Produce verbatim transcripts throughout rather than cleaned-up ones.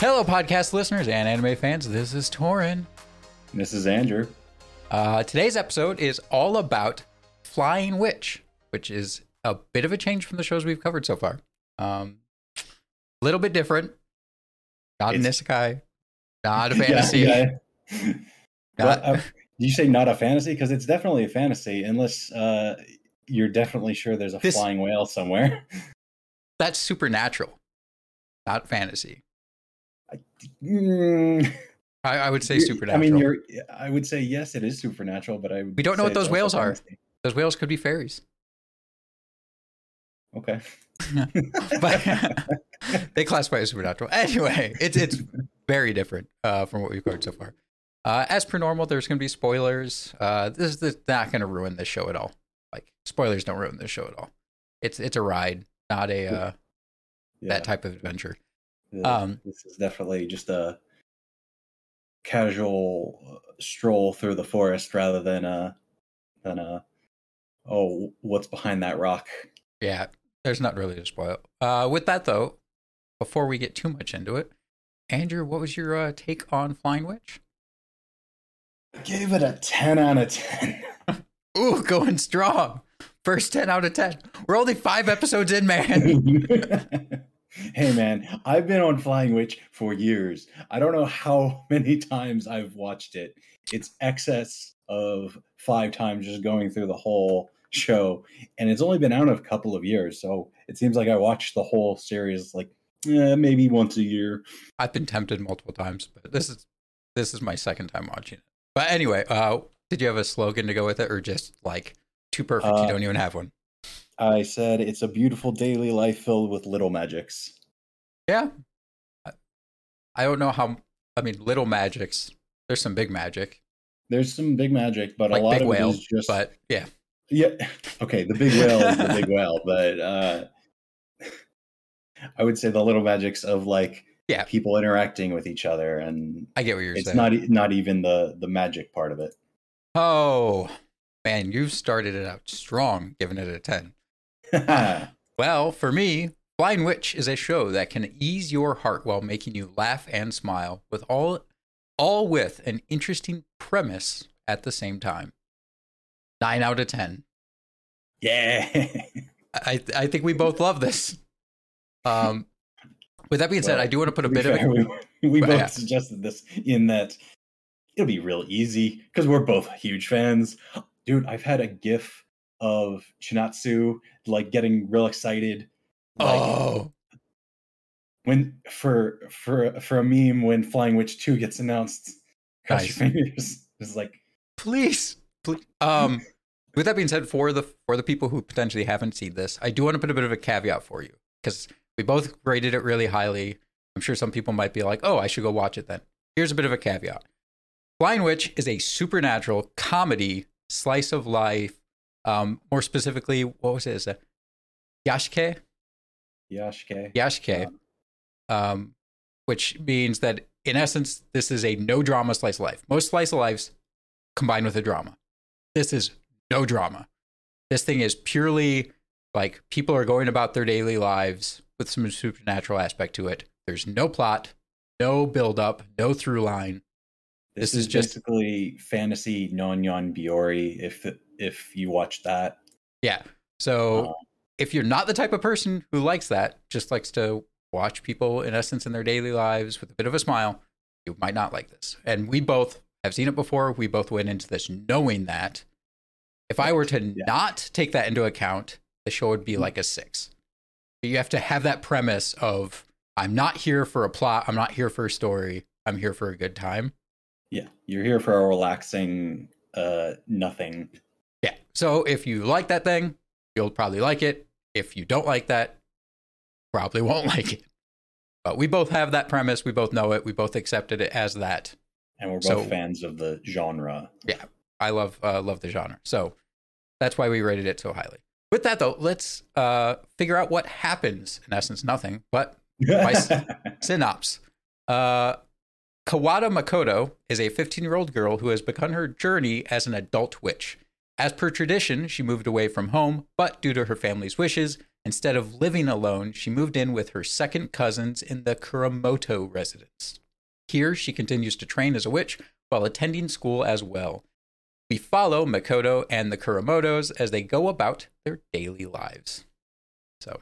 Hello, podcast listeners and anime fans. This is Torin. This is Andrew. Uh, today's episode is all about Flying Witch, which is a bit of a change from the shows we've covered so far. Um, a little bit different. Not it's... an isekai. Not a fantasy. yeah, yeah. Not... Well, uh, did you say not a fantasy? Because it's definitely a fantasy, unless uh, you're definitely sure there's a this... flying whale somewhere. That's supernatural, not fantasy. I, mm, I, I would say supernatural. I mean, you're. I would say yes, it is supernatural, but I we don't know what those whales are. Those whales could be fairies. Okay, but they classify as supernatural. Anyway, it's it's very different uh, from what we've covered so far. Uh, as per normal, there's going to be spoilers. Uh, this, this is not going to ruin this show at all. Like spoilers don't ruin this show at all. It's it's a ride, not a uh, yeah. that type of adventure. Yeah, um, this is definitely just a casual stroll through the forest rather than a than a oh what's behind that rock. Yeah, there's not really a spoil. Uh, with that though, before we get too much into it, Andrew, what was your uh, take on Flying Witch? I gave it a ten out of ten. Ooh, going strong. First ten out of ten. We're only five episodes in, man. Hey, man, I've been on Flying Witch for years. I don't know how many times I've watched it. It's excess of five times just going through the whole show. And it's only been out a couple of years. So it seems like I watched the whole series like eh, maybe once a year. I've been tempted multiple times, but this is this is my second time watching it. But anyway, uh, did you have a slogan to go with it or just like too perfect uh, you don't even have one? I said it's a beautiful daily life filled with little magics. Yeah. I don't know how, I mean, little magics. There's some big magic. There's some big magic, but like a lot big of whale, it is just... But yeah. Yeah. Okay, the big whale is the big whale, but uh, I would say the little magics of like yeah. people interacting with each other. And I get what you're it's saying. It's not, not even the, the magic part of it. Oh, man, you started it out strong, giving it a ten. Well, for me, Flying Witch is a show that can ease your heart while making you laugh and smile, with all, all with an interesting premise at the same time. Nine out of ten. Yeah, I I think we both love this. Um, with that being said, well, I do want to put a bit fair, of it. We, we both yeah. suggested this in that it'll be real easy because we're both huge fans. Dude, I've had a GIF of Chinatsu like getting real excited. Like, oh, when for for for a meme when Flying Witch two gets announced, cross nice. your fingers. It's like, please, please. Um, with that being said, for the for the people who potentially haven't seen this, I do want to put a bit of a caveat for you because we both rated it really highly. I'm sure some people might be like, "Oh, I should go watch it then." Here's a bit of a caveat: Flying Witch is a supernatural comedy slice of life. Um, more specifically, what was it? Is it Yashike? Yashike. Yashike. Um, which means that in essence, this is a no drama slice of life. Most slice of lives combined with a drama. This is no drama. This thing is purely like people are going about their daily lives with some supernatural aspect to it. There's no plot, no build up, no through line. This, this is, is just basically fantasy non-yon Biori if if you watch that. Yeah. So uh, if you're not the type of person who likes that, just likes to watch people in essence in their daily lives with a bit of a smile, you might not like this. And we both have seen it before. We both went into this knowing that. If I were to yeah. not take that into account, the show would be like a six. But you have to have that premise of I'm not here for a plot. I'm not here for a story. I'm here for a good time. Yeah, you're here for a relaxing uh, nothing. Yeah. So if you like that thing, you'll probably like it. If you don't like that, probably won't like it. But we both have that premise. We both know it. We both accepted it as that. And we're both so, fans of the genre. Yeah, I love uh, love the genre. So that's why we rated it so highly. With that, though, let's uh, figure out what happens. In essence, nothing. But by synopsis. Uh, Kawada Makoto is a fifteen-year-old girl who has begun her journey as an adult witch. As per tradition, she moved away from home, but due to her family's wishes, Instead of living alone, she moved in with her second cousins in the Kuramoto residence. Here, she continues to train as a witch while attending school as well. We follow Makoto and the Kuramotos as they go about their daily lives. So,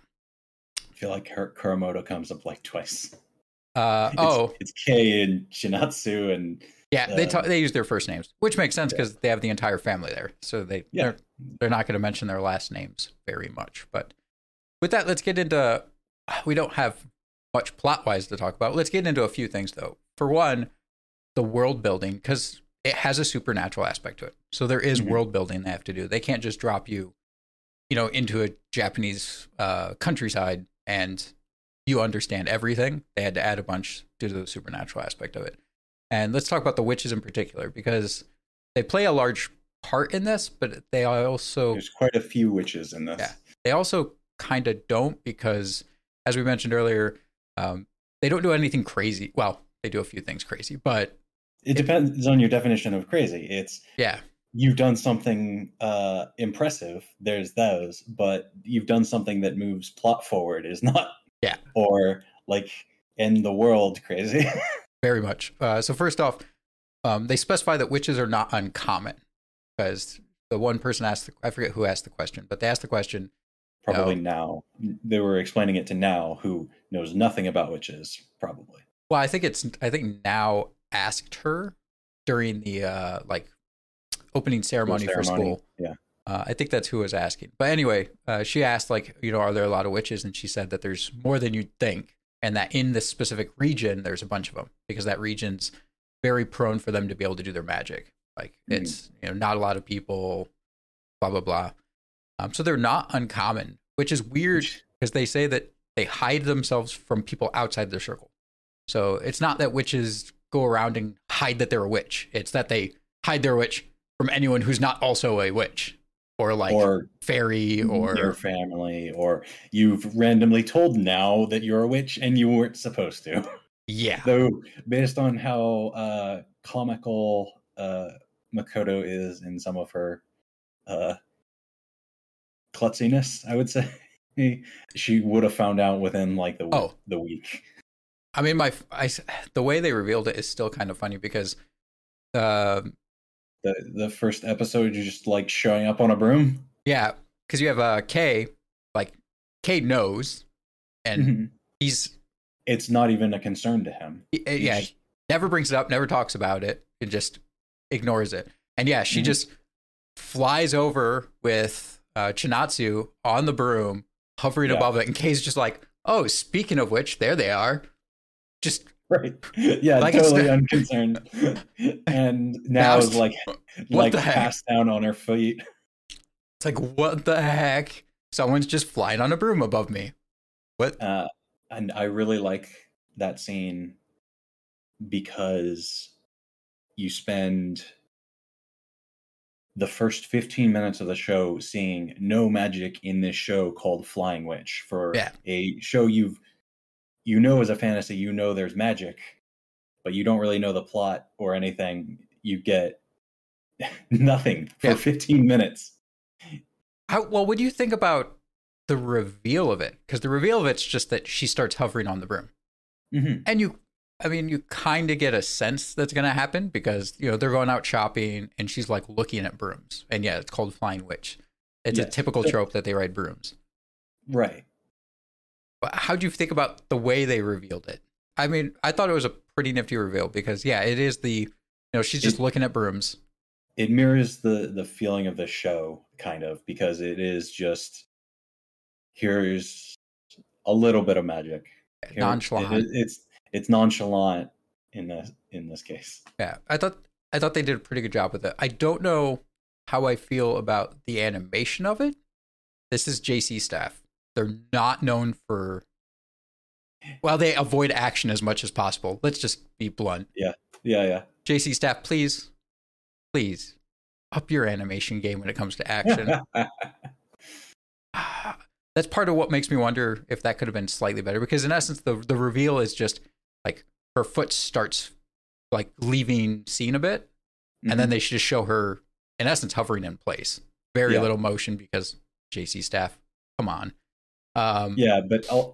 I feel like her Kuramoto comes up like twice. Uh, it's, oh, it's Kei and Shinatsu, and yeah, uh, they ta- they use their first names, which makes sense because yeah. they have the entire family there, so they yeah. they're, they're not going to mention their last names very much. But with that, let's get into. We don't have much plot wise to talk about. Let's get into a few things though. For one, the world building, because it has a supernatural aspect to it. So there is mm-hmm. world building they have to do. They can't just drop you, you know, into a Japanese uh, countryside and you understand everything. They had to add a bunch due to the supernatural aspect of it. And let's talk about the witches in particular, because they play a large part in this, but they also... There's quite a few witches in this. Yeah. They also kind of don't, because, as we mentioned earlier, um, they don't do anything crazy. Well, they do a few things crazy, but... It depends on your definition of crazy. It's... Yeah. You've done something uh, impressive. There's those, but you've done something that moves plot forward is not... Yeah. Or, like, in the world crazy. Very much. Uh, so first off, um, they specify that witches are not uncommon, because the one person asked, the, I forget who asked the question, but they asked the question. Probably you know, Now. They were explaining it to Now, who knows nothing about witches, probably. Well, I think it's, I think Now asked her during the, uh, like, opening ceremony, ceremony. for school. Yeah. Uh, I think that's who was asking. But anyway, uh, she asked, like, you know, are there a lot of witches? And she said that there's more than you'd think. And that in this specific region, there's a bunch of them, because that region's very prone for them to be able to do their magic. Like, mm-hmm. it's, you know, not a lot of people, blah, blah, blah. Um, so they're not uncommon, which is weird, because they say that they hide themselves from people outside their circle. So it's not that witches go around and hide that they're a witch. It's that they hide their witch from anyone who's not also a witch. Or like or fairy or your family, or you've randomly told Now that you're a witch and you weren't supposed to. Yeah. Though based on how uh, comical uh, Makoto is in some of her uh, klutziness, I would say, she would have found out within like the oh. the week. I mean, my I, the way they revealed it is still kind of funny, because uh, The the first episode, you're just like showing up on a broom. Yeah, because you have uh, Kei, like Kei knows, and mm-hmm. he's. It's not even a concern to him. He, yeah, just... never brings it up, never talks about it, and just ignores it. And yeah, she mm-hmm. just flies over with uh, Chinatsu on the broom, hovering yeah. above it, and Kei's just like, "Oh, speaking of which, there they are." Just. Right. Yeah, like totally unconcerned. And Now is like like passed down on her feet. It's like, what the heck? Someone's just flying on a broom above me. What? Uh, and I really like that scene because you spend the first fifteen minutes of the show seeing no magic in this show called Flying Witch. For yeah. a show you've you know, as a fantasy, you know there's magic, but you don't really know the plot or anything. You get nothing for yeah. fifteen minutes. How, well, what do you think about the reveal of it? Because the reveal of it's just that she starts hovering on the broom. Mm-hmm. And you, I mean, you kind of get a sense that's going to happen, because, you know, they're going out shopping and she's like looking at brooms. And yeah, it's called Flying Witch. It's yes. a typical trope that they ride brooms. Right. How do you think about the way they revealed it? I mean, I thought it was a pretty nifty reveal, because yeah, it is the, you know, she's just it, looking at brooms. It mirrors the the feeling of the show, kind of, because it is just, here's a little bit of magic. Here, nonchalant. It, it's it's nonchalant in this in this case. Yeah, I thought I thought they did a pretty good job with it. I don't know how I feel about the animation of it. This is J C staff. They're not known for, well, they avoid action as much as possible. Let's just be blunt. Yeah, yeah, yeah. J C staff, please, please up your animation game when it comes to action. That's part of what makes me wonder if that could have been slightly better, because in essence, the the reveal is just like her foot starts like leaving scene a bit, mm-hmm. and then they should just show her, in essence, hovering in place. Very yeah. little motion, because J C staff, come on. Um, Yeah, but I'll,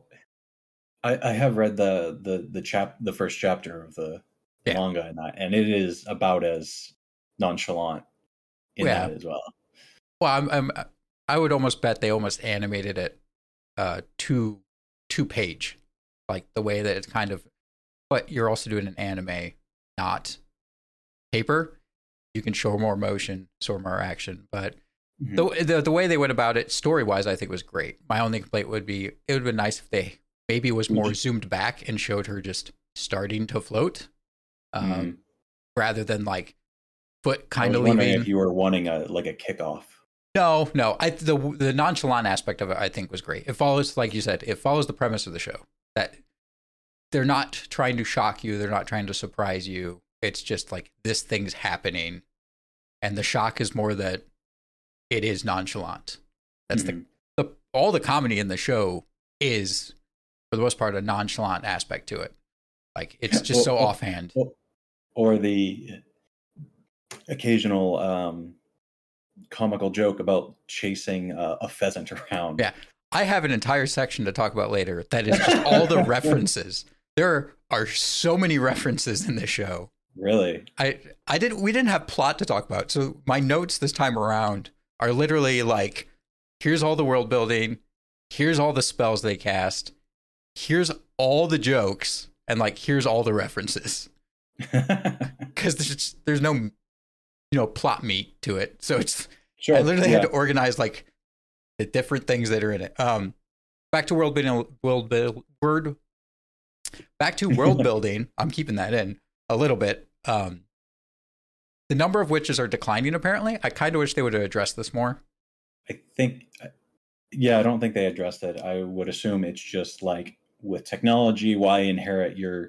I I have read the the the chap the first chapter of the, the yeah, manga in that, and it is about as nonchalant in yeah. that as well. Well, I'm, I'm I would almost bet they almost animated it uh two two page, like the way that it's kind of. But you're also doing an anime, not paper. You can show more motion, show more action, but Mhm. the, the the way they went about it, story wise, I think was great. My only complaint would be it would have been nice if they maybe was Would more you- zoomed back and showed her just starting to float, um, Mhm. rather than like foot I kind was of wondering leaving. if you were wanting a like a kickoff. No, no. I the the nonchalant aspect of it, I think, was great. It follows, like you said, it follows the premise of the show that they're not trying to shock you, they're not trying to surprise you. It's just like this thing's happening, and the shock is more that it is nonchalant. That's Mhm. the the all the comedy in the show is, for the most part, a nonchalant aspect to it. Like it's just Well, so well, offhand. well, or the occasional um, comical joke about chasing uh, a pheasant around. Yeah. I have an entire section to talk about later that is just all the references. There are so many references in this show. Really? I I didn't we didn't have plot to talk about. So my notes this time around are literally like, here's all the world building, here's all the spells they cast, here's all the jokes, and like here's all the references. Because there's there's no, you know, plot meat to it. So it's Sure. I literally yeah. had to organize like the different things that are in it. Um, back to world building. World build word. Back to world building. I'm keeping that in a little bit. Um, the number of witches are declining. Apparently, I kind of wish they would have addressed this more. I think, yeah, I don't think they addressed it. I would assume it's just like with technology, why inherit your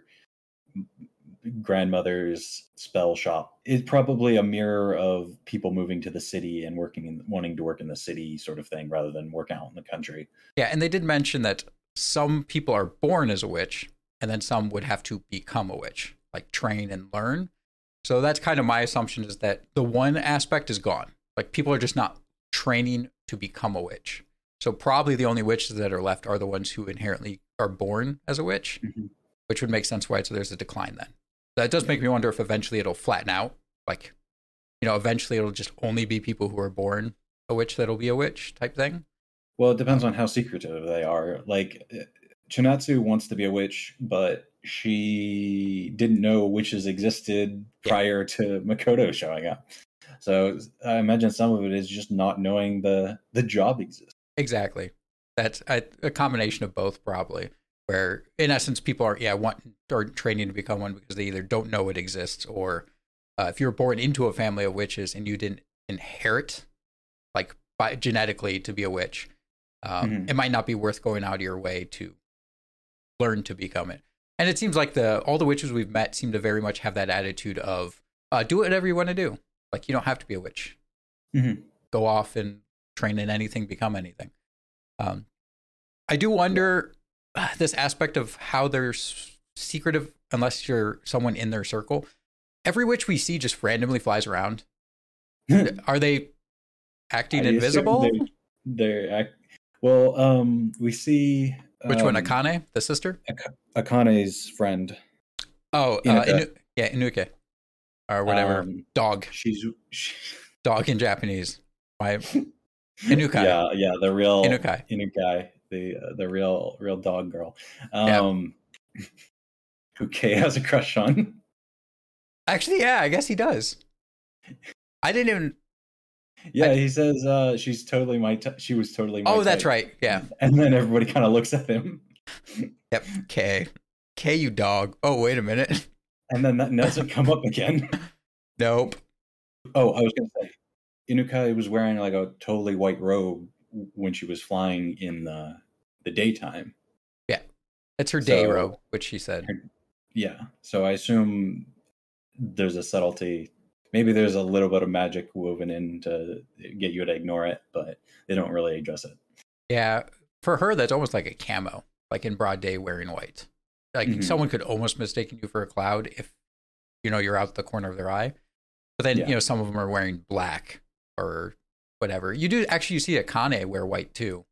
grandmother's spell shop? It's probably a mirror of people moving to the city and working in, wanting to work in the city sort of thing rather than work out in the country. Yeah, and they did mention that some people are born as a witch, and then some would have to become a witch, like train and learn. So that's kind of my assumption, is that the one aspect is gone. Like people are just not training to become a witch. So probably the only witches that are left are the ones who inherently are born as a witch, Mm-hmm. which would make sense why so there's a decline then. That does make me wonder if eventually it'll flatten out. Like, you know, eventually it'll just only be people who are born a witch that'll be a witch type thing. Well, it depends on how secretive they are. Like, Chinatsu wants to be a witch, but she didn't know witches existed prior to Makoto showing up. So I imagine some of it is just not knowing the the job exists. Exactly. That's a, a combination of both, probably. Where, in essence, people are yeah want or training to become one because they either don't know it exists, or uh, if you're born into a family of witches and you didn't inherit, like by, genetically, to be a witch, um, Mhm. it might not be worth going out of your way to learn to become it. And it seems like the all the witches we've met seem to very much have that attitude of uh, do whatever you want to do. Like you don't have to be a witch. Mhm. Go off and train in anything, become anything. Um, I do wonder uh, this aspect of how they're s- secretive unless you're someone in their circle. Every witch we see just randomly flies around. Are they acting I assume invisible? They're, they're act- well, um, we see Which one, um, Akane, the sister? Ak- Akane's friend. Oh, uh, Inuka. Inu- yeah, Inuke. Or whatever. Um, Dog. she's she, Dog in Japanese. My Inukai. yeah, yeah, the real Inukai. Inukai, the uh, the real real dog girl, Yeah. um, who Kay has a crush on. Actually, yeah, I guess he does. I didn't even. Yeah, I- he says uh, she's totally my. T- she was totally. My Oh, that's type. right. Yeah. And then everybody kind of looks at him, Yep. K. K, you dog. Oh, wait a minute. and then that doesn't come up again. Nope. Oh, I was gonna say, Inukai was wearing like a totally white robe when she was flying in the the daytime. It's her day So- robe, which she said. Yeah, so I assume there's a subtlety. Maybe there's a little bit of magic woven in to get you to ignore it, but they don't really address it. Yeah. For her, that's almost like a camo, like in broad day wearing white. Like Mhm. someone could almost mistake you for a cloud if, you know, you're out the corner of their eye. But then, Yeah. you know, some of them are wearing black or whatever. You do actually you see Akane wear white too.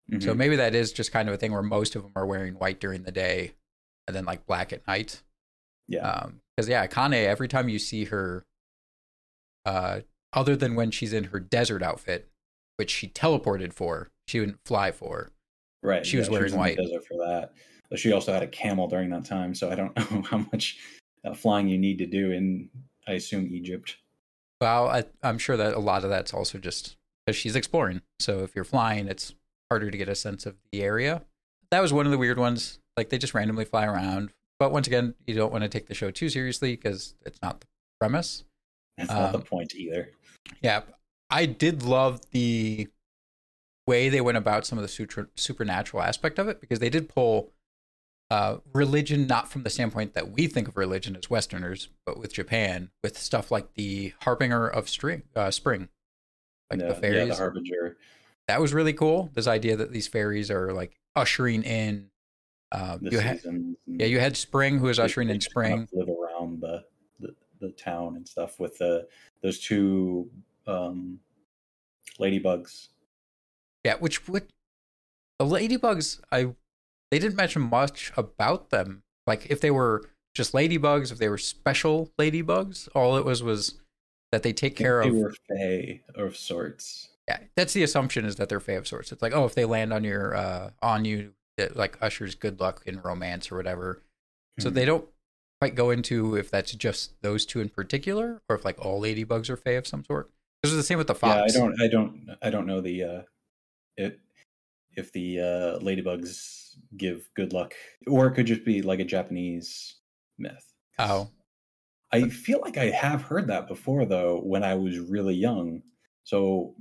Mhm. So maybe that is just kind of a thing where most of them are wearing white during the day and then like black at night. Yeah. Um, because yeah, Akane, every time you see her, uh, other than when she's in her desert outfit, which she teleported for, she wouldn't fly for. Right. She was yeah, wearing in the white. desert for that. But she also had a camel during that time, so I don't know how much uh, flying you need to do in, I assume, Egypt. Well, I, I'm sure that a lot of that's also just because she's exploring. So if you're flying, it's harder to get a sense of the area. That was one of the weird ones. Like they just randomly fly around. But once again, you don't want to take the show too seriously because it's not the premise. That's not the Um, point either. Yeah, I did love the way they went about some of the super, supernatural aspect of it because they did pull uh, religion not from the standpoint that we think of religion as Westerners, but with Japan, with stuff like the Harbinger of Spring, uh, spring, like Yeah, the fairies. yeah, the harbinger. That was really cool. This idea that these fairies are like ushering in. Uh, The you had, seasons. and yeah, you had spring who was they- ushering they in just kind spring. of live around the, the the town and stuff with the those two um, ladybugs. Yeah, which would the ladybugs? I they didn't mention much about them. Like if they were just ladybugs, if they were special ladybugs, all it was was that they take I think care they of. were fae of sorts. Yeah, that's the assumption is that they're fae of sorts. It's like, oh, if they land on your uh on you, it like ushers good luck in romance or whatever. So Mhm. they don't quite go into if that's just those two in particular, or if like all ladybugs are fae of some sort. This is the same with the Yeah, fox. I don't, I don't, I don't know the uh, it if the uh, ladybugs give good luck, or it could just be like a Japanese myth. 'Cause Oh, I feel like I have heard that before, though, when I was really young. So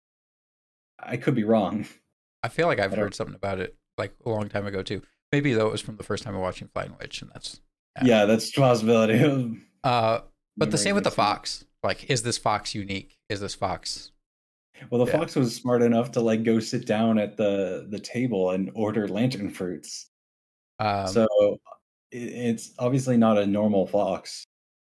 I could be wrong. I feel like I've I don't- heard something about it like a long time ago too. Maybe though it was from the first time of watching Flying Witch, and that's Yeah, that's a possibility. uh. But the Memories same with the mixing up. fox. Like, is this fox unique? Is this fox? Well, the Yeah. fox was smart enough to like go sit down at the the table and order lantern fruits. Um, So it, it's obviously not a normal fox.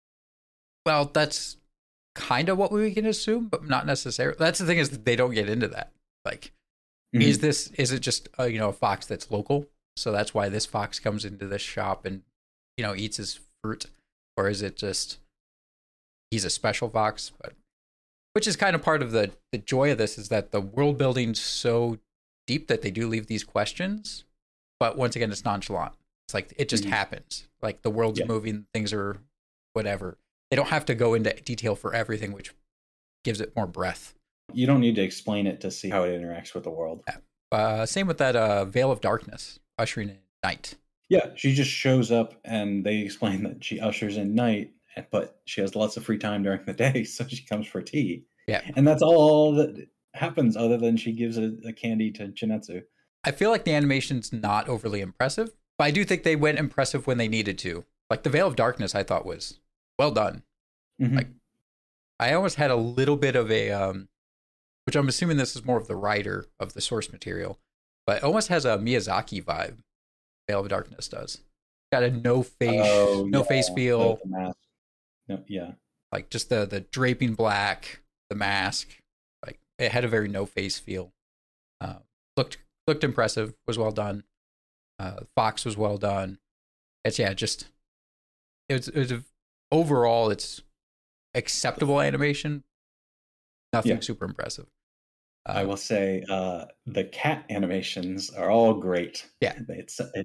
well, that's kind of what we can assume, but not necessarily. That's the thing is that they don't get into that. Like, Mhm. is this is it just uh, you know a fox that's local? So that's why this fox comes into this shop and you know eats his fruit, or is it just he's a special fox? But which is kind of part of the the joy of this is that the world building's so deep that they do leave these questions, but once again, it's nonchalant. It's like it just Mhm. happens. Like the world's Yeah. moving, things are whatever. They don't have to go into detail for everything, which gives it more breadth. You don't need to explain it to see how it interacts with the world. Uh, same with that uh, Veil of Darkness, ushering in night. Yeah, she just shows up and they explain that she ushers in night, but she has lots of free time during the day, so she comes for tea. Yeah. And that's all that happens other than she gives a, a candy to Chinetsu. I feel like the animation's not overly impressive, but I do think they went impressive when they needed to. Like the Veil of Darkness, I thought was well done. Mhm. Like, I almost had a little bit of a, um, which I'm assuming this is more of the writer of the source material, but it almost has a Miyazaki vibe. Veil of Darkness does. Got a no face, Oh, no yeah, face feel, the- the mask. No, yeah. like just the the draping black, the mask. Like it had a very no face feel. Uh, looked looked impressive. Was well done. Uh, Fox was well done. It's yeah, just it was, it was a, overall it's acceptable animation. Nothing Yeah. super impressive. Uh, I will say uh, the cat animations are all great. Yeah. It's it,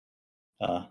uh,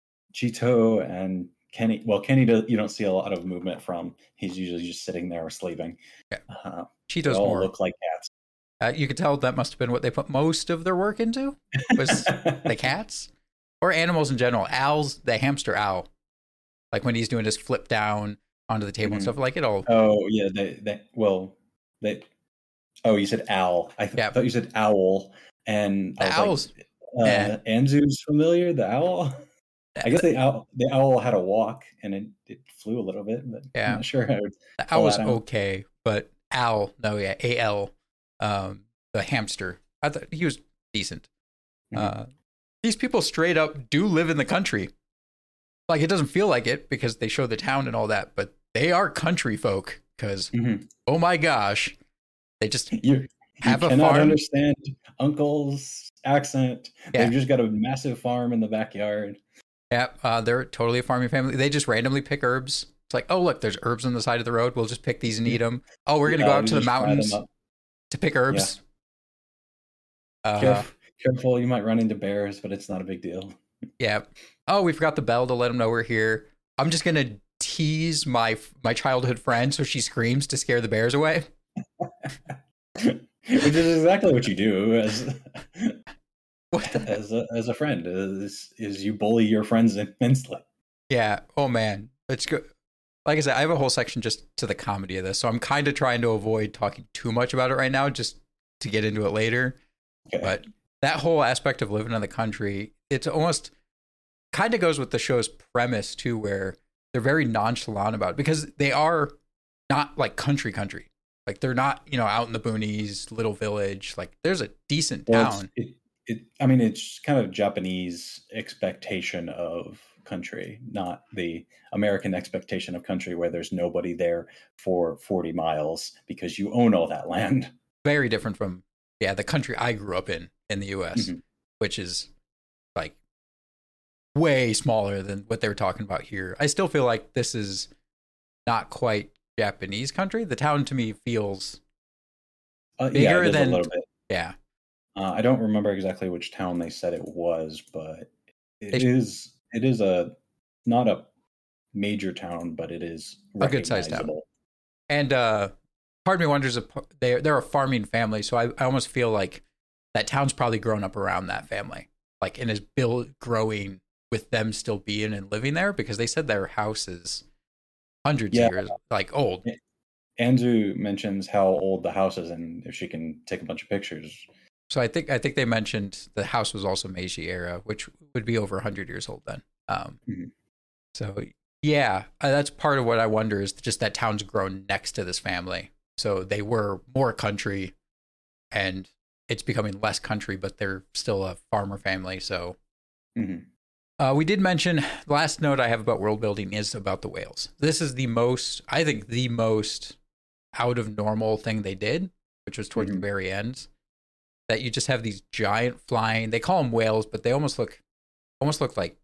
Chito and Kenny. Well, Kenny, does, you don't see a lot of movement from. He's usually just sitting there or sleeping. Yeah. Uh, they Cheetos all more. look like cats. Uh, you could tell that must have been what they put most of their work into was the cats or animals in general. Owl's the hamster owl, like when he's doing his flip down onto the table and Mhm. stuff. Like it all. Oh yeah, they they well they. Oh, you said owl. I th- Yeah. thought you said owl, and The I was owls. like, uh, eh. Anzu's familiar. The owl. I guess the owl the owl had a walk and it, it flew a little bit, but Yeah. I'm not sure how. The pull owl was that out. okay, but owl, no, yeah, A L, um, the hamster. I thought he was decent. Mhm. Uh, these people straight up do live in the country. Like it doesn't feel like it because they show the town and all that, but they are country folk. Because Mhm. oh my gosh, they just You're You have a cannot farm. understand Uncle's accent. Yeah. They've just got a massive farm in the backyard. Yeah, uh, they're totally a farming family. They just randomly pick herbs. It's like, oh, look, there's herbs on the side of the road. We'll just pick these and eat them. Oh, we're going to Yeah, go out we to the just fry them mountains up. to pick herbs. Uh, Caref- careful, you might run into bears, but it's not a big deal. yeah. Oh, we forgot the bell to let them know we're here. I'm just going to tease my my childhood friend so she screams to scare the bears away. Which is exactly what you do as What the heck? as a, as a friend. Is is you bully your friends immensely. Yeah. Oh, man. It's good. Like I said, I have a whole section just to the comedy of this. So I'm kind of trying to avoid talking too much about it right now just to get into it later. Okay. But that whole aspect of living in the country, it's almost kind of goes with the show's premise too, where they're very nonchalant about it because they are not like country country. Like they're not, you know, out in the boonies, little village. Like there's a decent Well, town. it's- it, it, I mean, it's kind of Japanese expectation of country, not the American expectation of country where there's nobody there for forty miles because you own all that land. Very different from, yeah, the country I grew up in in the U S, Mhm. which is like way smaller than what they were talking about here. I still feel like this is not quite Japanese country. The town to me feels, Uh, yeah, Bigger it is than- a little bit. yeah, Uh, I don't remember exactly which town they said it was, but it They- is it is a not a major town, but it is A good-sized town. recognizable. and uh, part of me wonders if they they're a farming family, so I, I almost feel like that town's probably grown up around that family, like and is built growing with them still being and living there because they said their house is hundreds Yeah. of years like old. Andrew mentions how old the house is and if she can take a bunch of pictures. So I think I think they mentioned the house was also Meiji era, which would be over one hundred years old then. Um, Mhm. So yeah, uh, that's part of what I wonder is just that town's grown next to this family. So they were more country, and it's becoming less country, but they're still a farmer family. So Mhm. uh, we did mention the last note I have about world building is about the whales. This is the most, I think, the most out of normal thing they did, which was towards Mhm. the very end. That you just have these giant flying. They call them whales, but they almost look, almost look like.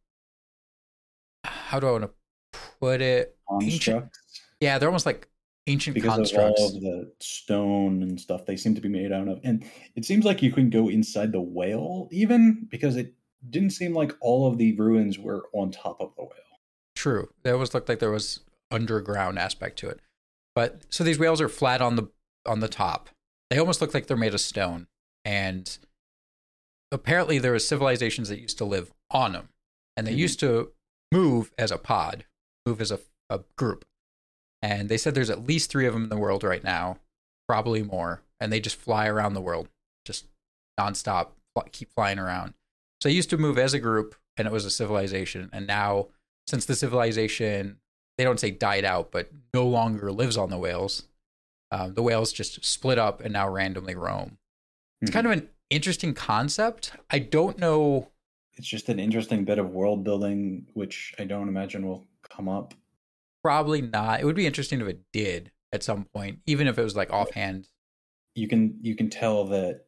How do I want to put it? Ancient. Constructs, Yeah, they're almost like ancient because constructs. of all of the stone and stuff they seem to be made out of. And it seems like you can go inside the whale even because it didn't seem like all of the ruins were on top of the whale. True. They almost looked like there was underground aspect to it. But so these whales are flat on the on the top. They almost look like they're made of stone. And apparently there were civilizations that used to live on them. And they Mhm. used to move as a pod, move as a, a group. And they said there's at least three of them in the world right now, probably more. And they just fly around the world, just nonstop, fl- keep flying around. So they used to move as a group, and it was a civilization. And now, since the civilization, they don't say died out, but no longer lives on the whales, um, the whales just split up and now randomly roam. It's kind of an interesting concept. I don't know. It's just an interesting bit of world building, which I don't imagine will come up. Probably not. It would be interesting if it did at some point, even if it was like offhand. You can you can tell that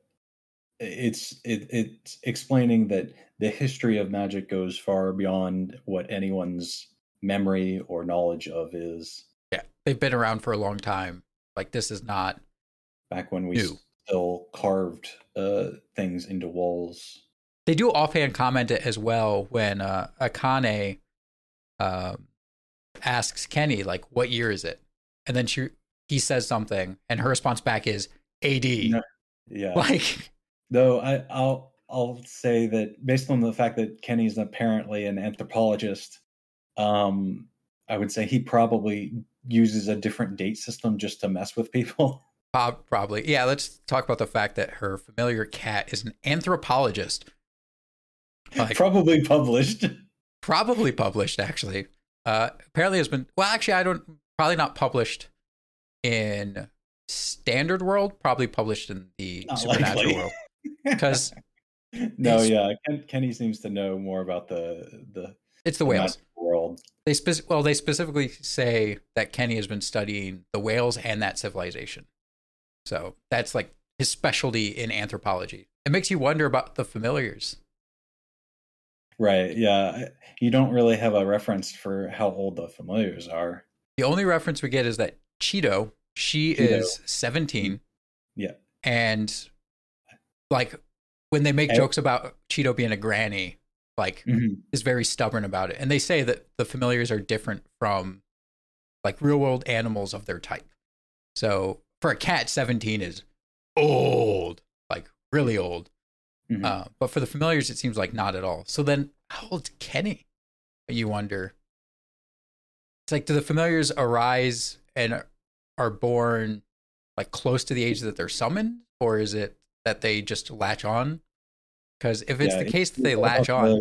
it's it, it's explaining that the history of magic goes far beyond what anyone's memory or knowledge of is. Yeah, they've been around for a long time. Like this is not. Back when we New. still carved uh, things into walls. They do offhand comment it as well when uh, Akane um, asks Kenny, like, what year is it? And then she he says something, and her response back is A D. No. Yeah. Like, Though I, I'll I'll say that based on the fact that Kenny's apparently an anthropologist, um, I would say he probably uses a different date system just to mess with people. prob- probably. Yeah, let's talk about the fact that her familiar cat is an anthropologist. Like, Probably published. probably published, actually. Uh, apparently has been, well, actually, I don't, probably not published in standard world, probably published in the Not supernatural likely. world. Because No, It's- yeah, Ken, Kenny seems to know more about the the, it's the the whales. magic world. They spec- well, they specifically say that Kenny has been studying the whales and that civilization. So that's like his specialty in anthropology. It makes you wonder about the familiars. Right. Yeah. You don't really have a reference for how old the familiars are. The only reference we get is that Cheeto, she Cheeto. is seventeen. Yeah. And like when they make I, jokes about Cheeto being a granny, like mm-hmm. is very stubborn about it. And they say that the familiars are different from like real world animals of their type. So for a cat, seventeen is old, like really old. Mm-hmm. Uh, but for the familiars, it seems like not at all. So then how old's Kenny? You wonder. It's like, do the familiars arise and are born like close to the age that they're summoned? Or is it that they just latch on? Because if it's yeah, the case that they latch on.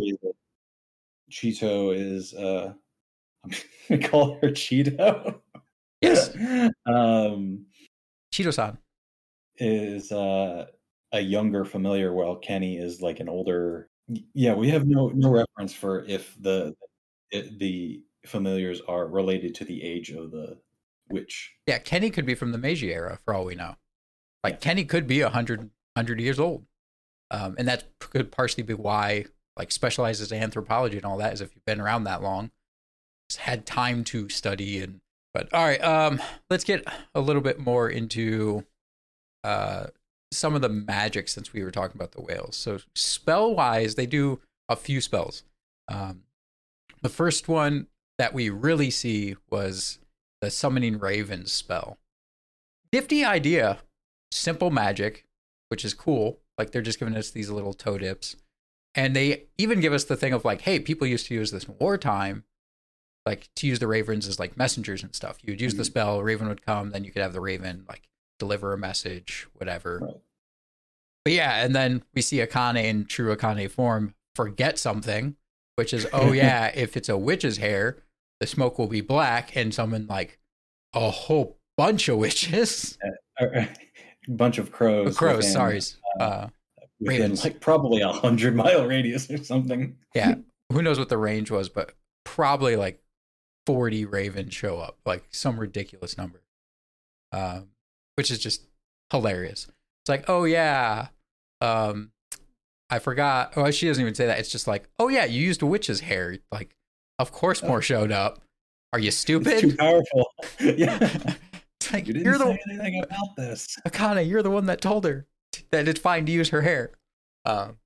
Cheeto is, uh, we call her Cheeto. Yes. um, Cheeto-san. Is uh, a younger familiar, while Kenny is like an older. Yeah, we have no no reference for if the it, the familiars are related to the age of the witch. Yeah, Kenny could be from the Meiji era, for all we know. Like, yeah. Kenny could be one hundred, one hundred years old. Um, and that could partially be why, like, specializes in anthropology and all that, is if you've been around that long, just had time to study. And But, all right, um, let's get a little bit more into uh, some of the magic, since we were talking about the whales. So, spell-wise, they do a few spells. Um, the first one that we really see was the Summoning Ravens spell. Nifty idea. Simple magic, which is cool. Like, they're just giving us these little toe dips. And they even give us the thing of like, hey, people used to use this in wartime, like to use the ravens as like messengers and stuff. You would use mm-hmm. the spell, raven would come, then you could have the raven like deliver a message, whatever. Right. But yeah, and then we see Akane in true Akane form forget something, which is, oh yeah, if it's a witch's hair, the smoke will be black and summon like a whole bunch of witches. A bunch of crows. Crows, within, sorry. Uh, uh, within ravens. Like probably a hundred mile radius or something. Yeah. Who knows what the range was, but probably like forty ravens show up, like some ridiculous number. Um, which is just hilarious. It's like, oh yeah, um, I forgot. Oh, she doesn't even say that. It's just like, oh yeah, you used a witch's hair. Like, of course more showed up. Are you stupid? It's too powerful. Yeah. It's like, you didn't you're say the, anything about this. Akane, you're the one that told her that it's fine to use her hair. Um,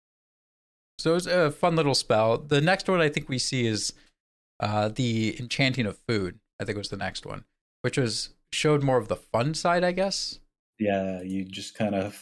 so it's a fun little spell. The next one I think we see is uh, the Enchanting of Food. I think was the next one, which was showed more of the fun side, I guess. Yeah, you just kind of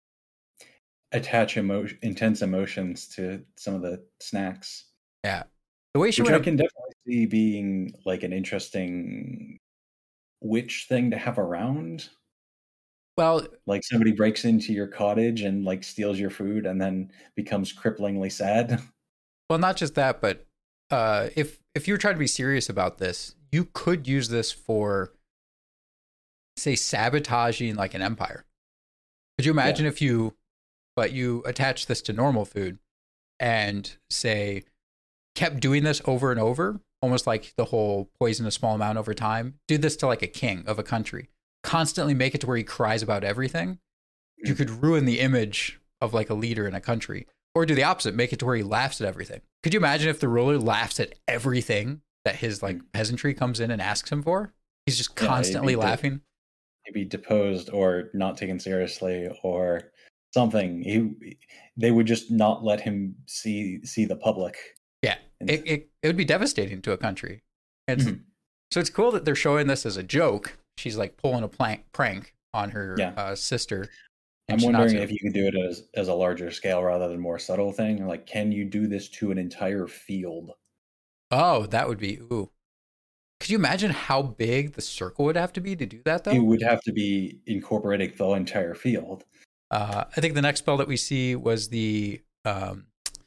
attach emotion, intense emotions to some of the snacks. Yeah, the way she which went I can definitely see being like an interesting witch thing to have around. Well, like somebody breaks into your cottage and like steals your food and then becomes cripplingly sad. Well, not just that, but uh, if if you're trying to be serious about this, you could use this for, say, sabotaging like an empire. Could you imagine yeah. if you, but you attach this to normal food and say, kept doing this over and over, almost like the whole poison a small amount over time, do this to like a king of a country, constantly make it to where he cries about everything, mm-hmm. you could ruin the image of like a leader in a country. Or do the opposite, make it to where he laughs at everything. Could you imagine if the ruler laughs at everything that his like peasantry comes in and asks him for? He's just constantly yeah, he'd laughing. He'd be deposed or not taken seriously or something. He, they would just not let him see see the public. Yeah, it it, it would be devastating to a country. And mm-hmm. so it's cool that they're showing this as a joke. She's like pulling a plank, prank on her yeah. uh, sister. I'm wondering if you could do it as, as a larger scale rather than more subtle thing. Like, can you do this to an entire field? Oh, that would be, ooh. Could you imagine how big the circle would have to be to do that, though? It would have to be incorporating the entire field. Uh, I think the next spell that we see was the, um,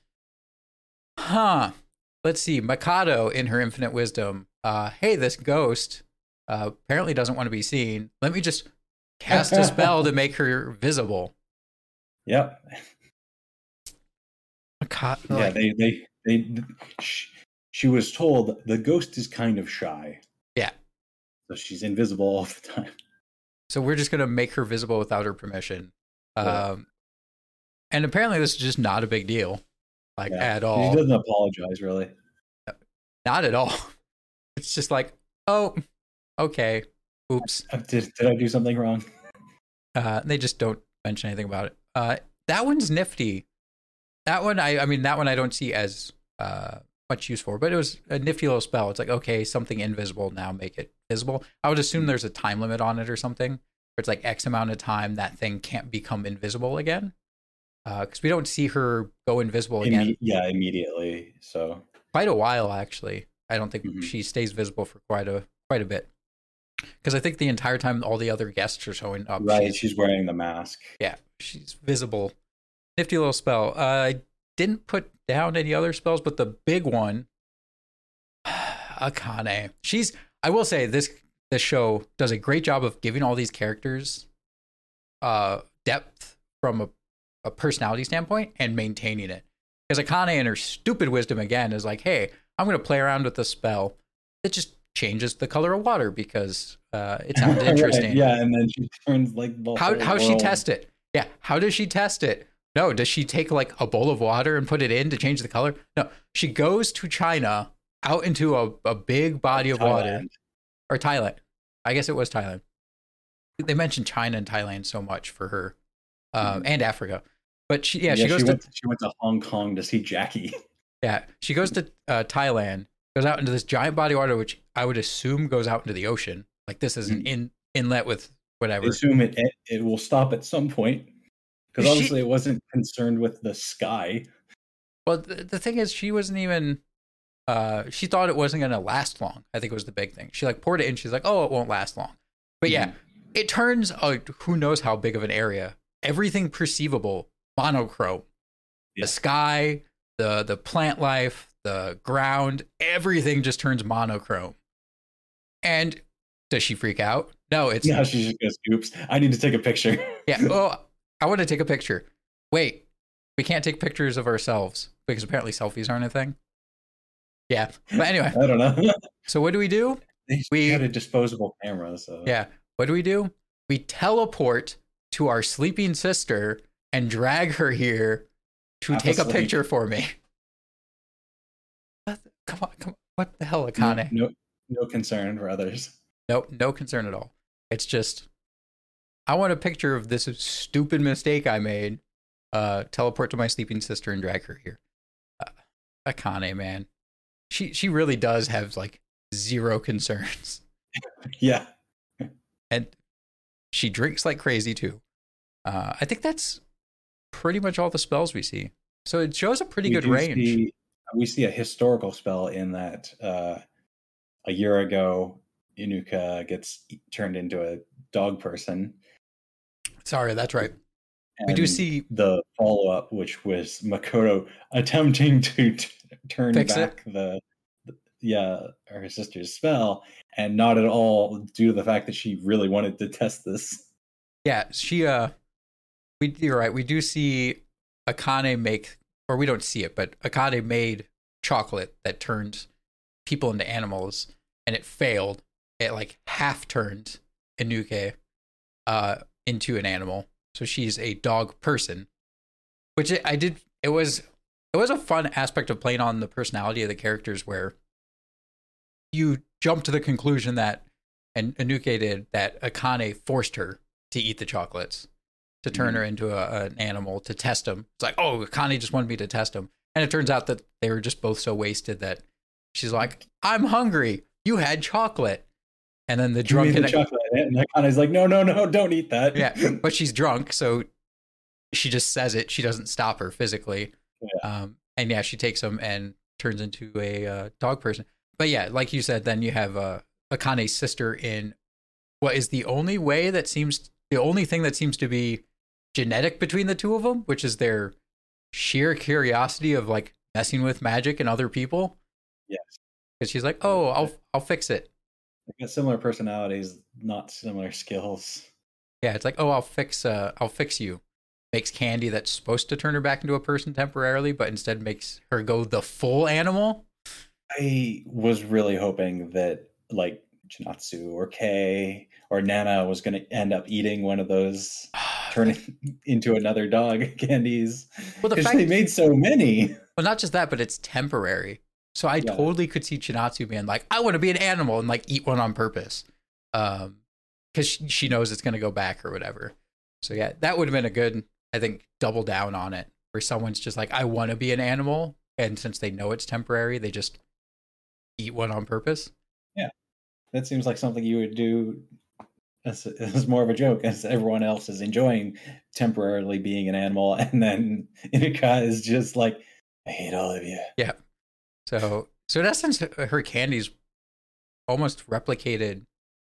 huh, let's see, Mikado in her infinite wisdom. Uh, hey, this ghost uh, apparently doesn't want to be seen. Let me just cast a spell to make her visible. Yep. Mikado, yeah, like, they, they, they, she, she was told the ghost is kind of shy. Yeah. So she's invisible all the time. so we're just gonna make her visible without her permission. Yeah. Um, and apparently this is just not a big deal, like Yeah. at all. He doesn't apologize, really. Not at all. It's just like, oh, okay, oops. Did did I do something wrong? Uh, they just don't mention anything about it. Uh, that one's nifty. That one, I, I mean, that one I don't see as uh, much use for, but it was a nifty little spell. It's like, okay, something invisible, now make it visible. I would assume there's a time limit on it or something, where it's like X amount of time that thing can't become invisible again. Because uh, we don't see her go invisible again. Imme- yeah, immediately. So quite a while, actually. I don't think mm-hmm. she stays visible for quite a quite a bit. Because I think the entire time all the other guests are showing up, right? She's, she's wearing the mask. Yeah, she's visible. Nifty little spell. Uh, I didn't put down any other spells, but the big one, Akane. She's. I will say this. This show does a great job of giving all these characters uh, depth from a, a personality standpoint and maintaining it. Because Akane, in her stupid wisdom again, is like, "Hey, I'm going to play around with the spell that just changes the color of water because uh, it sounds interesting." Right, yeah, and then she turns like the how how she test it? Yeah, how does she test it? No, does she take like a bowl of water and put it in to change the color? No, she goes to China, out into a, a big body of Thailand. water, or Thailand. I guess it was Thailand. They mentioned China and Thailand so much for her, um, mm-hmm. and Africa. But she, yeah, yeah she goes she to went, she went to Hong Kong to see Jackie. Yeah, she goes to uh, Thailand, goes out into this giant body of water, which I would assume goes out into the ocean. Like this is an mm-hmm. in inlet with whatever. I assume it, it it will stop at some point. Because obviously she, it wasn't concerned with the sky. Well, the, the thing is, she wasn't even, uh, she thought it wasn't going to last long. I think it was the big thing. She like poured it in. She's like, oh, it won't last long. But yeah, mm-hmm. it turns, uh, who knows how big of an area. Everything perceivable, monochrome. Yeah. The sky, the the plant life, the ground, everything just turns monochrome. And does she freak out? No, it's... No, she just goes, oops, I need to take a picture. Yeah, well... I want to take a picture. Wait, we can't take pictures of ourselves because apparently selfies aren't a thing. Yeah, but anyway. I don't know. So what do we do? We had a disposable camera. So yeah, what do we do? We teleport to our sleeping sister and drag her here to Half take asleep. a picture for me. What the, come on, come on. What the hell, Akane? No, no, no concern for others. Nope, no concern at all. It's just... I want a picture of this stupid mistake I made. Uh, teleport to my sleeping sister and drag her here. Uh, Akane, man, she she really does have like zero concerns. Yeah, and she drinks like crazy too. Uh, I think that's pretty much all the spells we see. So it shows a pretty we good range. See, we see a historical spell in that uh, a year ago, Inuka gets turned into a dog person. Sorry, that's right. And we do see the follow-up, which was Makoto attempting to t- turn Fix back it. the, the yeah her sister's spell, and not at all due to the fact that she really wanted to test this. Yeah, she uh, we you're right. We do see Akane make, or we don't see it, but Akane made chocolate that turned people into animals, and it failed. It like half turned Inuke uh into an animal, so she's a dog person, which I did. It was it was a fun aspect of playing on the personality of the characters, where you jump to the conclusion that, and Inuke did, that Akane forced her to eat the chocolates to turn mm-hmm. her into a, an animal to test him. It's like, oh, Akane just wanted me to test him, and it turns out that they were just both so wasted that she's like, I'm hungry. You had chocolate. And then the drunken the chocolate, and Akane's like, no, no, no, don't eat that. Yeah, but she's drunk, so she just says it. She doesn't stop her physically. Yeah. Um, and yeah, she takes him and turns into a uh, dog person. But yeah, like you said, then you have uh, Akane's sister in what is the only way that seems, the only thing that seems to be genetic between the two of them, which is their sheer curiosity of like messing with magic and other people. Yes. Because she's like, oh, I'll I'll fix it. They got similar personalities, not similar skills. Yeah, it's like, oh, I'll fix, uh, I'll fix you. Makes candy that's supposed to turn her back into a person temporarily, but instead makes her go the full animal. I was really hoping that, like, Chinatsu or Kei or Nana was going to end up eating one of those, turning into another dog candies. Well, the Because fact they made so many. well, not just that, but it's temporary. So I Yeah. totally could see Chinatsu being like, I want to be an animal and like eat one on purpose. Um, because she, she knows it's going to go back or whatever. So yeah, that would have been a good, I think, double down on it where someone's just like, I want to be an animal. And since they know it's temporary, they just eat one on purpose. Yeah. That seems like something you would do as, as more of a joke, as everyone else is enjoying temporarily being an animal. And then Inuka is just like, I hate all of you. Yeah. So, so in essence, her candies almost replicated,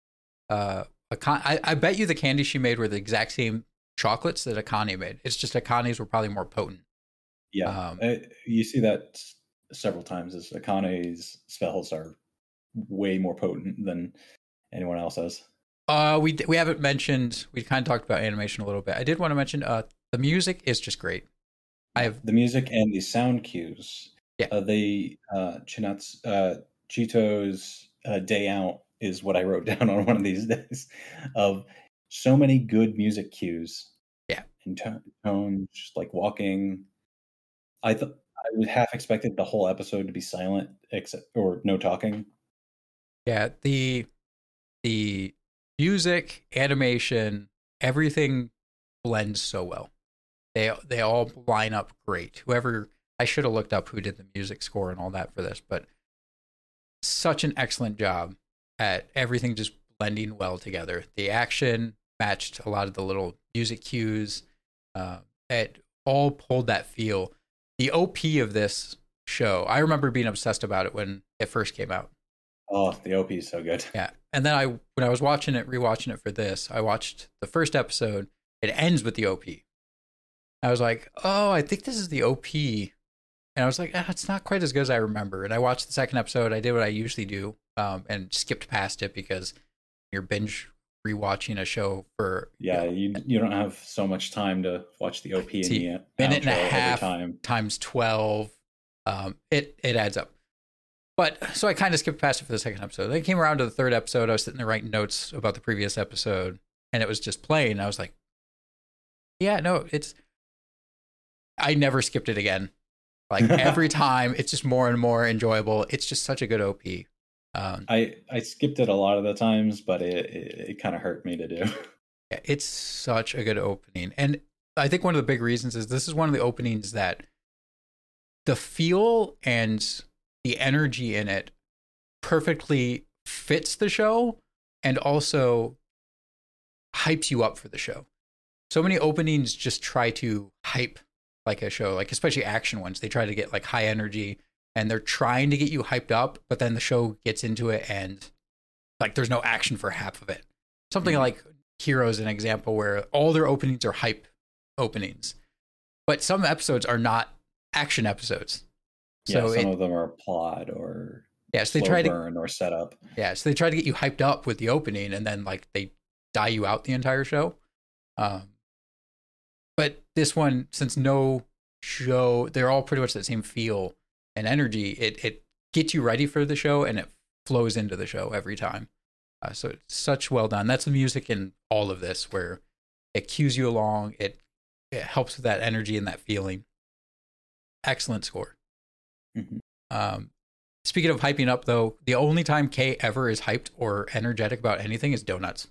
uh, Akane. I, I bet you the candies she made were the exact same chocolates that Akane made. It's just Akane's were probably more potent. Yeah. Um, Uh, you see that several times, as Akane's spells are way more potent than anyone else has. Uh, we we haven't mentioned. We kind of talked about animation a little bit. I did want to mention. Uh, the music is just great. I have The music and the sound cues. Yeah. Uh, the uh, Chinatsu, uh, Chito's uh, Day Out is what I wrote down on one of these days, of so many good music cues. Yeah. And to- tones, just like walking. I thought I would half expected the whole episode to be silent, except or no talking. yeah the the music, animation, everything blends so well. They they all line up great. Whoever I should have looked up who did the music score and all that for this, but such an excellent job at everything just blending well together. The action matched a lot of the little music cues. Uh, it all pulled that feel. The O P of this show, I remember being obsessed about it when it first came out. Oh, the O P is so good. Yeah, and then I when I was watching it, rewatching it for this, I watched the first episode. It ends with the O P. I was like, oh, I think this is the O P. And I was like, ah, it's not quite as good as I remember. And I watched the second episode. I did what I usually do, um, and skipped past it because you're binge rewatching a show for Yeah, you you you don't have so much time to watch the O P and See, the minute and a outro every half time. times twelve. Um, it it adds up. But so I kind of skipped past it for the second episode. Then it came around to the third episode. I was sitting there writing notes about the previous episode, and it was just playing. I was like, yeah, no, it's. I never skipped it again. Like every time, it's just more and more enjoyable. It's just such a good O P. Um, I I skipped it a lot of the times, but it it, it kind of hurt me to do. yeah, it's such a good opening, and I think one of the big reasons is this is one of the openings that the feel and the energy in it perfectly fits the show and also hypes you up for the show. So many openings just try to hype like a show, like especially action ones. They try to get like high energy and they're trying to get you hyped up, but then the show gets into it and like there's no action for half of it. Something Mm-hmm. like Hero is an example where all their openings are hype openings, but some episodes are not action episodes. Yeah, So some it, of them are plot or yeah, so they slow try to burn or setup. yeah, so they try to get you hyped up with the opening, and then like they die you out the entire show. Um, but this one, since no show, they're all pretty much the same feel and energy. It it gets you ready for the show, and it flows into the show every time. Uh, so it's such well done. That's the music in all of this, where it cues you along. It it helps with that energy and that feeling. Excellent score. Mhm. Um, speaking of hyping up, though, the only time Kay ever is hyped or energetic about anything is donuts.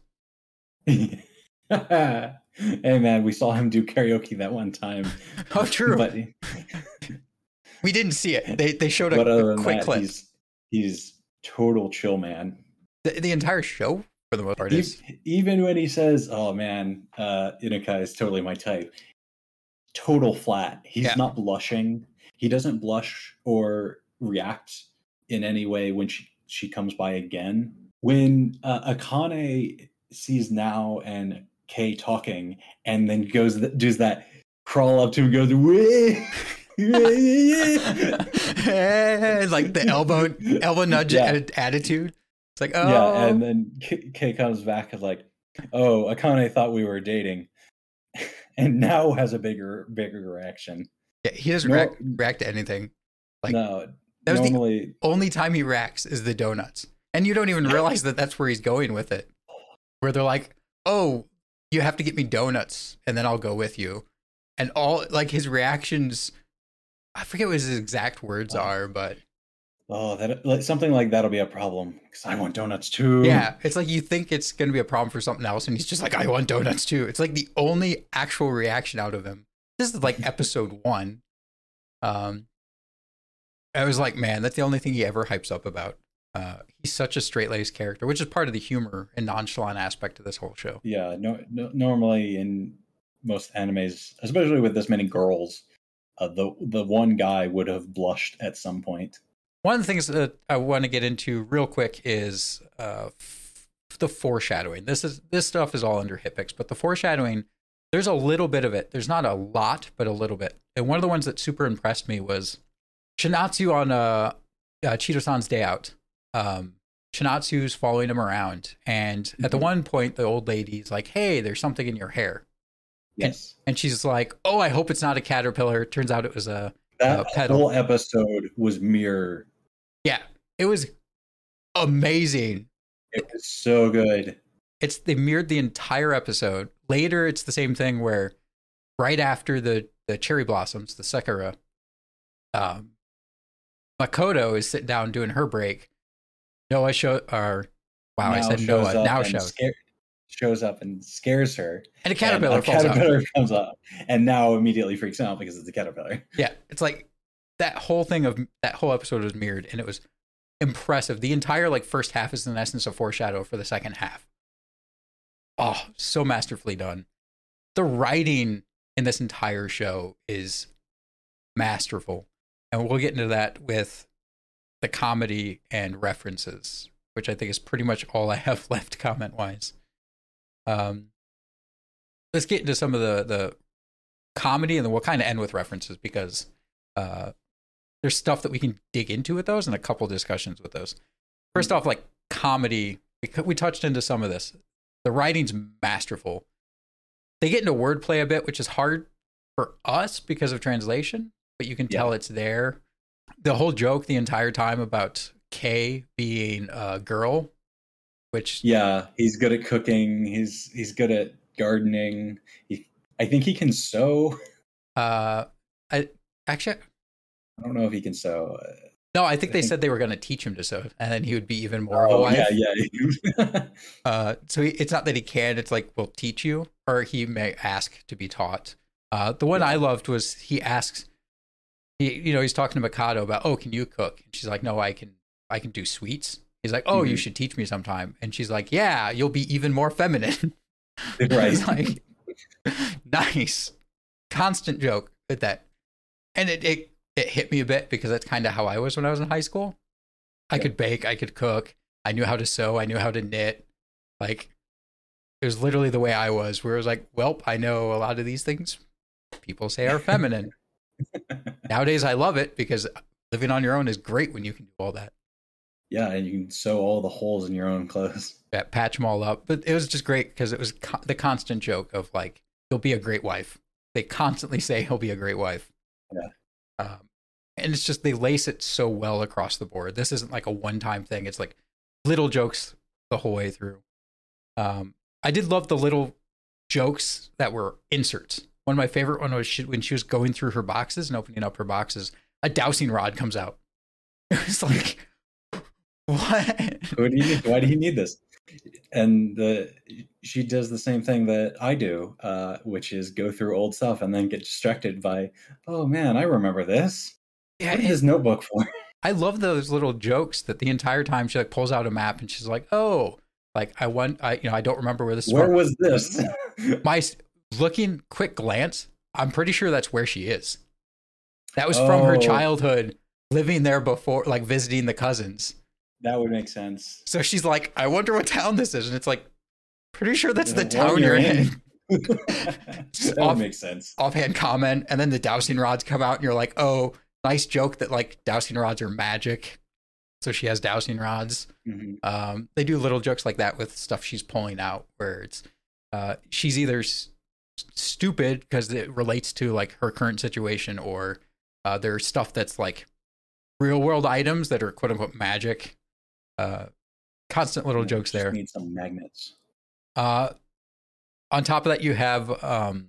Hey man, we saw him do karaoke that one time. Oh, true. But, We didn't see it. They they showed a, but other a than quick that, clip. he's he's total chill man. The, the entire show, for the most part, E- is Even when he says, "Oh man, uh, Inuka is totally my type," total flat. He's Yeah. not blushing. He doesn't blush or react in any way when she she comes by again. When uh, Akane sees Now and Kay talking, and then goes does that crawl up to him, and goes, "Wee!" like the elbow elbow nudge Yeah. atti- attitude. It's like, oh, Yeah, and then K- Kay comes back and like, "Oh, Akane thought we were dating," and Now has a bigger bigger reaction. yeah, he doesn't No- react, react to anything. Like no, that was the- normally, only time he reacts is the donuts. And you don't even realize that that's where he's going with it. Where they're like, oh, you have to get me donuts and then I'll go with you. And all like his reactions, I forget what his exact words Oh. are, but Oh, that like something like that'll be a problem because I want donuts too. yeah, it's like you think it's going to be a problem for something else. And he's just like, I want donuts too. It's like the only actual reaction out of him. This is like episode one. Um, I was like, man, that's the only thing he ever hypes up about. Uh, he's such a straight-laced character, which is part of the humor and nonchalant aspect of this whole show. Yeah, no, no normally in most animes, especially with this many girls, uh, the the one guy would have blushed at some point. One of the things that I want to get into real quick is uh, f- the foreshadowing. This is this stuff is all under HitPix, but the foreshadowing, there's a little bit of it. There's not a lot, but a little bit. And one of the ones that super impressed me was Shinatsu on uh, uh, Chido-san's day out. Um, Shinatsu's following him around, and mm-hmm. at the one point, the old lady's like, "Hey, there's something in your hair." Yes, and, and she's like, "Oh, I hope it's not a caterpillar." Turns out it was a that a petal. Whole episode was mirror. Yeah, it was amazing. It was so good. It's they mirrored the entire episode. Later, it's the same thing where right after the the cherry blossoms, the sakura, um, Makoto is sitting down doing her break. Noah show or wow, now I said Noah. Now shows scare, shows up and scares her, and a caterpillar, and a falls caterpillar out. comes up, and now immediately freaks out because it's a caterpillar. Yeah, it's like that whole thing of that whole episode was mirrored, and it was impressive. The entire like first half is in essence a foreshadow for the second half. Oh, so masterfully done. The writing in this entire show is masterful, and we'll get into that with the comedy and references, which I think is pretty much all I have left comment wise. Um, let's get into some of the, the comedy, and then we'll kind of end with references because uh, there's stuff that we can dig into with those and a couple discussions with those. First off, like comedy, we touched into some of this. The writing's masterful. They get into wordplay a bit, which is hard for us because of translation, but you can tell yeah. it's there. The whole joke the entire time about Kay being a girl, which yeah, he's good at cooking. He's he's good at gardening. He, I think he can sew. Uh, I actually I don't know if he can sew. No, I think I they think... said they were going to teach him to sew, and then he would be even more oh, of a wife. Yeah, yeah. uh, so he, it's not that he can; it's like we'll teach you, or he may ask to be taught. Uh, the one yeah. I loved was he asks. He, you know, he's talking to Mikado about, oh, can you cook? And she's like, no, I can, I can do sweets. He's like, oh, mm-hmm. you should teach me sometime. And she's like, yeah, you'll be even more feminine. Right. He's like, nice, constant joke at that, and it it it hit me a bit because that's kind of how I was when I was in high school. I yeah. could bake, I could cook, I knew how to sew, I knew how to knit. Like, it was literally the way I was, where it was like, well, I know a lot of these things people say are feminine. Nowadays, I love it because living on your own is great when you can do all that. Yeah, and you can sew all the holes in your own clothes. Yeah, patch them all up. But it was just great because it was co- the constant joke of like, he'll be a great wife. They constantly say he'll be a great wife. Yeah. Um, and it's just, they lace it so well across the board. This isn't like a one-time thing. It's like little jokes the whole way through. Um, I did love the little jokes that were inserts. One of my favorite one was she, when she was going through her boxes and opening up her boxes, a dowsing rod comes out. It was like, what? What do you need? Why do you need this? And the she does the same thing that I do, uh, which is go through old stuff and then get distracted by, oh man, I remember this. Yeah, what is this notebook for? I love those little jokes that the entire time she like pulls out a map and she's like, oh, like I want, I you know, I don't remember where this is. Where from. was this? My looking quick glance, I'm pretty sure that's where she is. That was from oh, her childhood, living there before, like visiting the cousins. That would make sense. So she's like, I wonder what town this is. And it's like, pretty sure that's the, the town you're in. in. That Off, would make sense. Offhand comment. And then the dowsing rods come out and you're like, oh, nice joke that like dowsing rods are magic. So she has dowsing rods. Mm-hmm. Um, they do little jokes like that with stuff she's pulling out where it's, uh, she's either s- stupid because it relates to like her current situation, or uh, there's stuff that's like real world items that are quote unquote magic. Uh, constant little jokes Just there. need some magnets. Uh, on top of that, you have, um,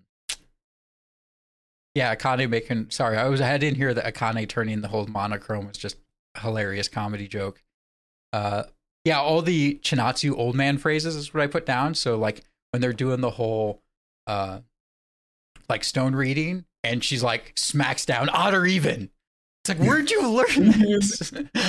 yeah, Akane making. Sorry, I was I didn't hear that Akane turning the whole monochrome was just a hilarious comedy joke. Uh, yeah, all the Chinatsu old man phrases is what I put down. So like when they're doing the whole, uh, like stone reading, and she's like smacks down odd or even. It's like, where'd you learn this?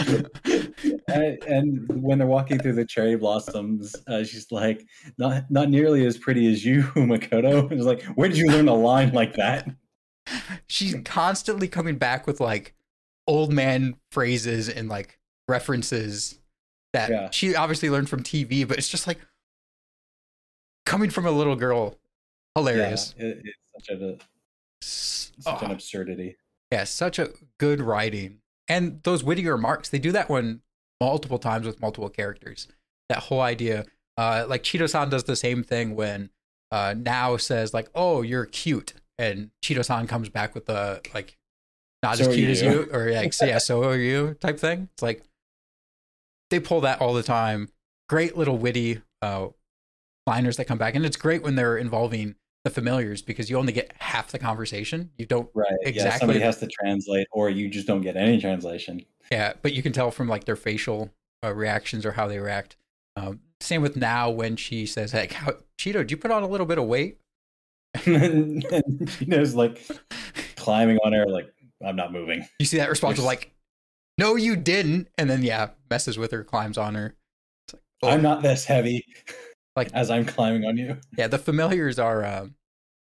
and, and when they're walking through the cherry blossoms, uh, she's like, not not nearly as pretty as you, Makoto. It's like, where did you learn a line like that? She's constantly coming back with like old man phrases and like references that yeah. she obviously learned from T V, but it's just like coming from a little girl, hilarious. Yeah, it, it's such, a, such oh. an absurdity. Yeah, such a good writing. And those witty remarks, they do that one multiple times with multiple characters. That whole idea, uh, like Cheeto-san does the same thing when uh, Now says like, "Oh, you're cute," and Cheeto-san comes back with the like, "Not so as cute as you," or like, "Yeah, so are you," type thing. It's like they pull that all the time. Great little witty uh, liners that come back, and it's great when they're involving the familiars because you only get half the conversation. You don't right exactly. Yeah, somebody has to translate, or you just don't get any translation. Yeah, but you can tell from like their facial uh, reactions or how they react. Um, same with Now when she says, "Like, how, Cheeto, did you put on a little bit of weight?" and Cheeto's like climbing on her, like, "I'm not moving." You see that response of like, "No, you didn't," and then yeah, messes with her, climbs on her. It's like, oh. I'm not this heavy. Like as I'm climbing on you. Yeah, the familiars are um,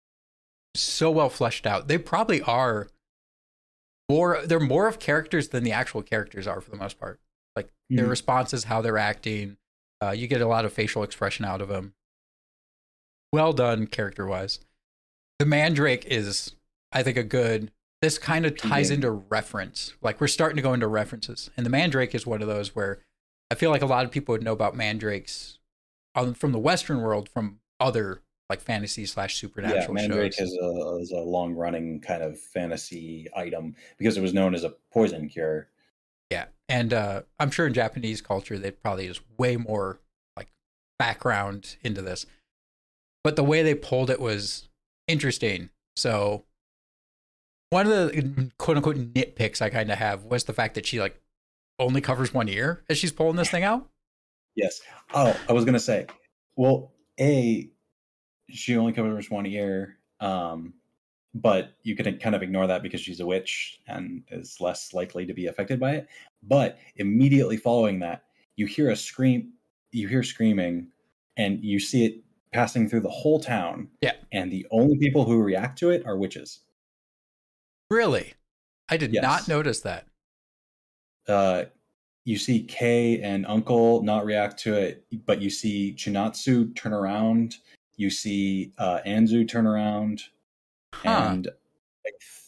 so well fleshed out. They probably are more. They're more of characters than the actual characters are for the most part. Like mm-hmm. their responses, how they're acting. Uh, you get a lot of facial expression out of them. Well done, character wise. The Mandrake is, I think, a good. This kind of ties yeah. into reference. Like we're starting to go into references, and the Mandrake is one of those where I feel like a lot of people would know about mandrakes. From the Western world, from other like fantasy slash supernatural yeah, Mandrake shows. is a is a long running kind of fantasy item because it was known as a poison cure. Yeah, and uh, I'm sure in Japanese culture they probably is way more like background into this, but the way they pulled it was interesting. So one of the quote unquote nitpicks I kind of have was the fact that she like only covers one ear as she's pulling this thing out. Yes. Oh, I was gonna say, well, a she only covers one ear, um, but you can kind of ignore that because she's a witch and is less likely to be affected by it. But immediately following that, you hear a scream, you hear screaming, and you see it passing through the whole town. Yeah. And the only people who react to it are witches. Really? I did yes. not notice that. Uh. You see Kay and Uncle not react to it, but you see Chinatsu turn around. You see uh, Anzu turn around. Huh. And I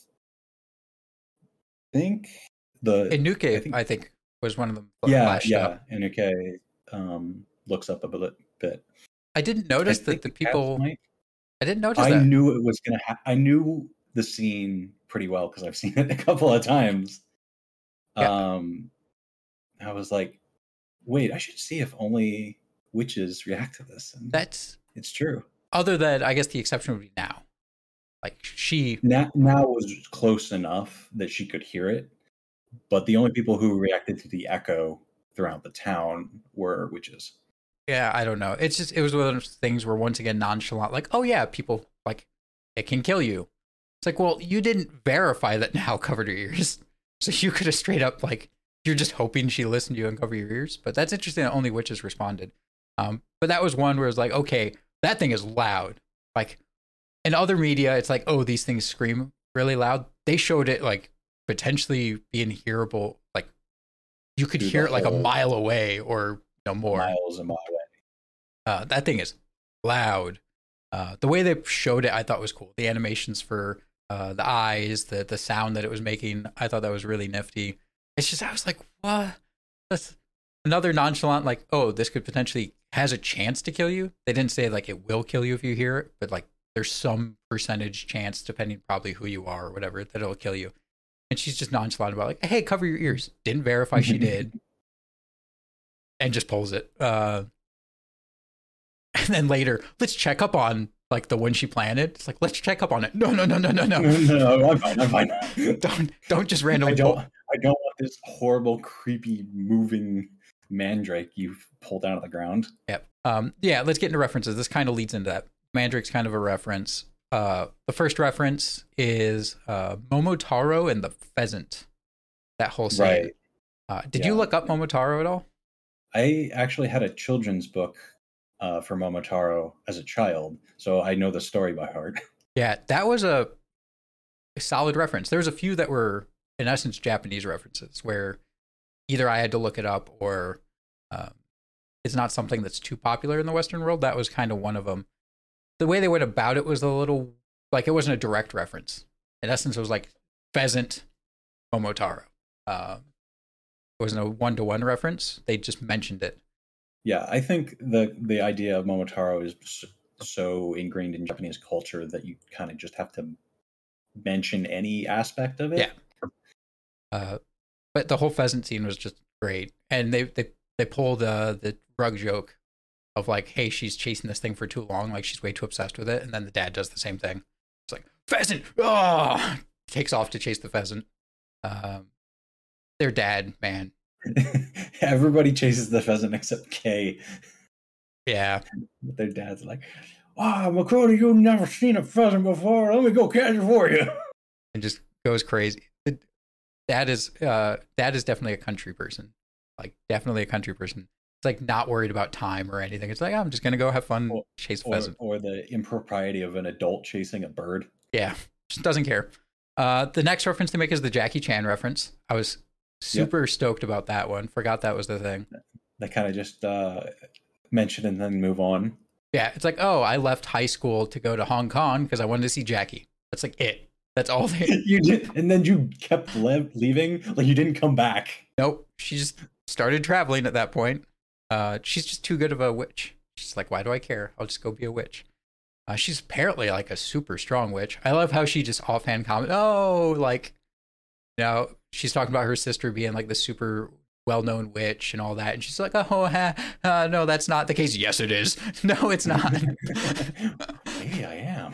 think the... Inuke, I think, I think was one of them. Yeah, yeah. Up. Inuke um, looks up a bit. I didn't notice I that the people... Might, I didn't notice I that. I knew it was going to happen. I knew the scene pretty well because I've seen it a couple of times. Yeah. Um... I was like, wait, I should see if only witches react to this. And that's it's true. Other than, I guess the exception would be Now. Like she now, now was close enough that she could hear it, but the only people who reacted to the echo throughout the town were witches. Yeah, I don't know. It's just it was one of those things where once again nonchalant, like, oh yeah, people like it can kill you. It's like, well, you didn't verify that Now covered her ears, so you could have straight up like. You're just hoping she listened to you and cover your ears. But that's interesting that only witches responded. Um, but that was one where it's like, okay, that thing is loud. Like in other media, it's like, oh, these things scream really loud. They showed it like potentially being hearable. Like you could hear it like a mile away or you know, more. Miles a mile away. Uh, that thing is loud. Uh, the way they showed it, I thought was cool. The animations for uh, the eyes, the the sound that it was making, I thought that was really nifty. It's just, I was like, what? That's another nonchalant, like, oh, this could potentially has a chance to kill you. They didn't say like it will kill you if you hear it, but like there's some percentage chance, depending probably who you are or whatever, that it'll kill you. And she's just nonchalant about like, hey, cover your ears. Didn't verify she did. and just pulls it. Uh, and then later, let's check up on like the one she planted. It's like, let's check up on it. No, no, no, no, no, no. No, no, no, I'm fine. I'm fine. don't don't just randomly. I don't. Pull. I don't want this horrible, creepy, moving mandrake you've pulled out of the ground. Yep. Um. Yeah. Let's get into references. This kind of leads into that. Mandrake's kind of a reference. Uh, the first reference is uh, Momotaro and the pheasant. That whole scene. Right. Uh, did Yeah. you look up Momotaro at all? I actually had a children's book uh, for Momotaro as a child, so I know the story by heart. Yeah, that was a, a solid reference. There was a few that were, in essence, Japanese references, where either I had to look it up or um, it's not something that's too popular in the Western world. That was kind of one of them. The way they went about it was a little, like, it wasn't a direct reference. In essence, it was like pheasant, Momotaro. Um, it wasn't a one-to-one reference. They just mentioned it. Yeah, I think the the idea of Momotaro is so ingrained in Japanese culture that you kind of just have to mention any aspect of it. Yeah. Uh, but the whole pheasant scene was just great, and they they they pull the the drug joke of like, hey, she's chasing this thing for too long, like she's way too obsessed with it, and then the dad does the same thing. It's like pheasant, oh, takes off to chase the pheasant. Um, their dad, man, Everybody chases the pheasant except Kay. yeah. But their dad's like, "Wow, McCody, you've never seen a pheasant before. Let me go catch it for you." And just goes crazy. The- Dad is uh, dad is definitely a country person, like definitely a country person. It's like not worried about time or anything. It's like, oh, I'm just gonna go have fun, Or- chase a Or, pheasant. or the impropriety of an adult chasing a bird. Yeah, just doesn't care. Uh, the next reference they make is the Jackie Chan reference. I was super stoked about that one. Forgot that was the thing. They kind of just uh, mention and then move on. Yeah, it's like, oh, I left high school to go to Hong Kong because I wanted to see Jackie. That's like it. That's all they. You did, and then you kept le- leaving, like you didn't come back. Nope. She just started traveling at that point. Uh, she's just too good of a witch. She's like, why do I care? I'll just go be a witch. Uh, she's apparently like a super strong witch. I love how she just offhand comment, oh, like, you know, she's talking about her sister being like the super well-known witch and all that, and she's like, oh, ha, uh, no, that's not the case. Yes, it is. No, it's not. Maybe I am.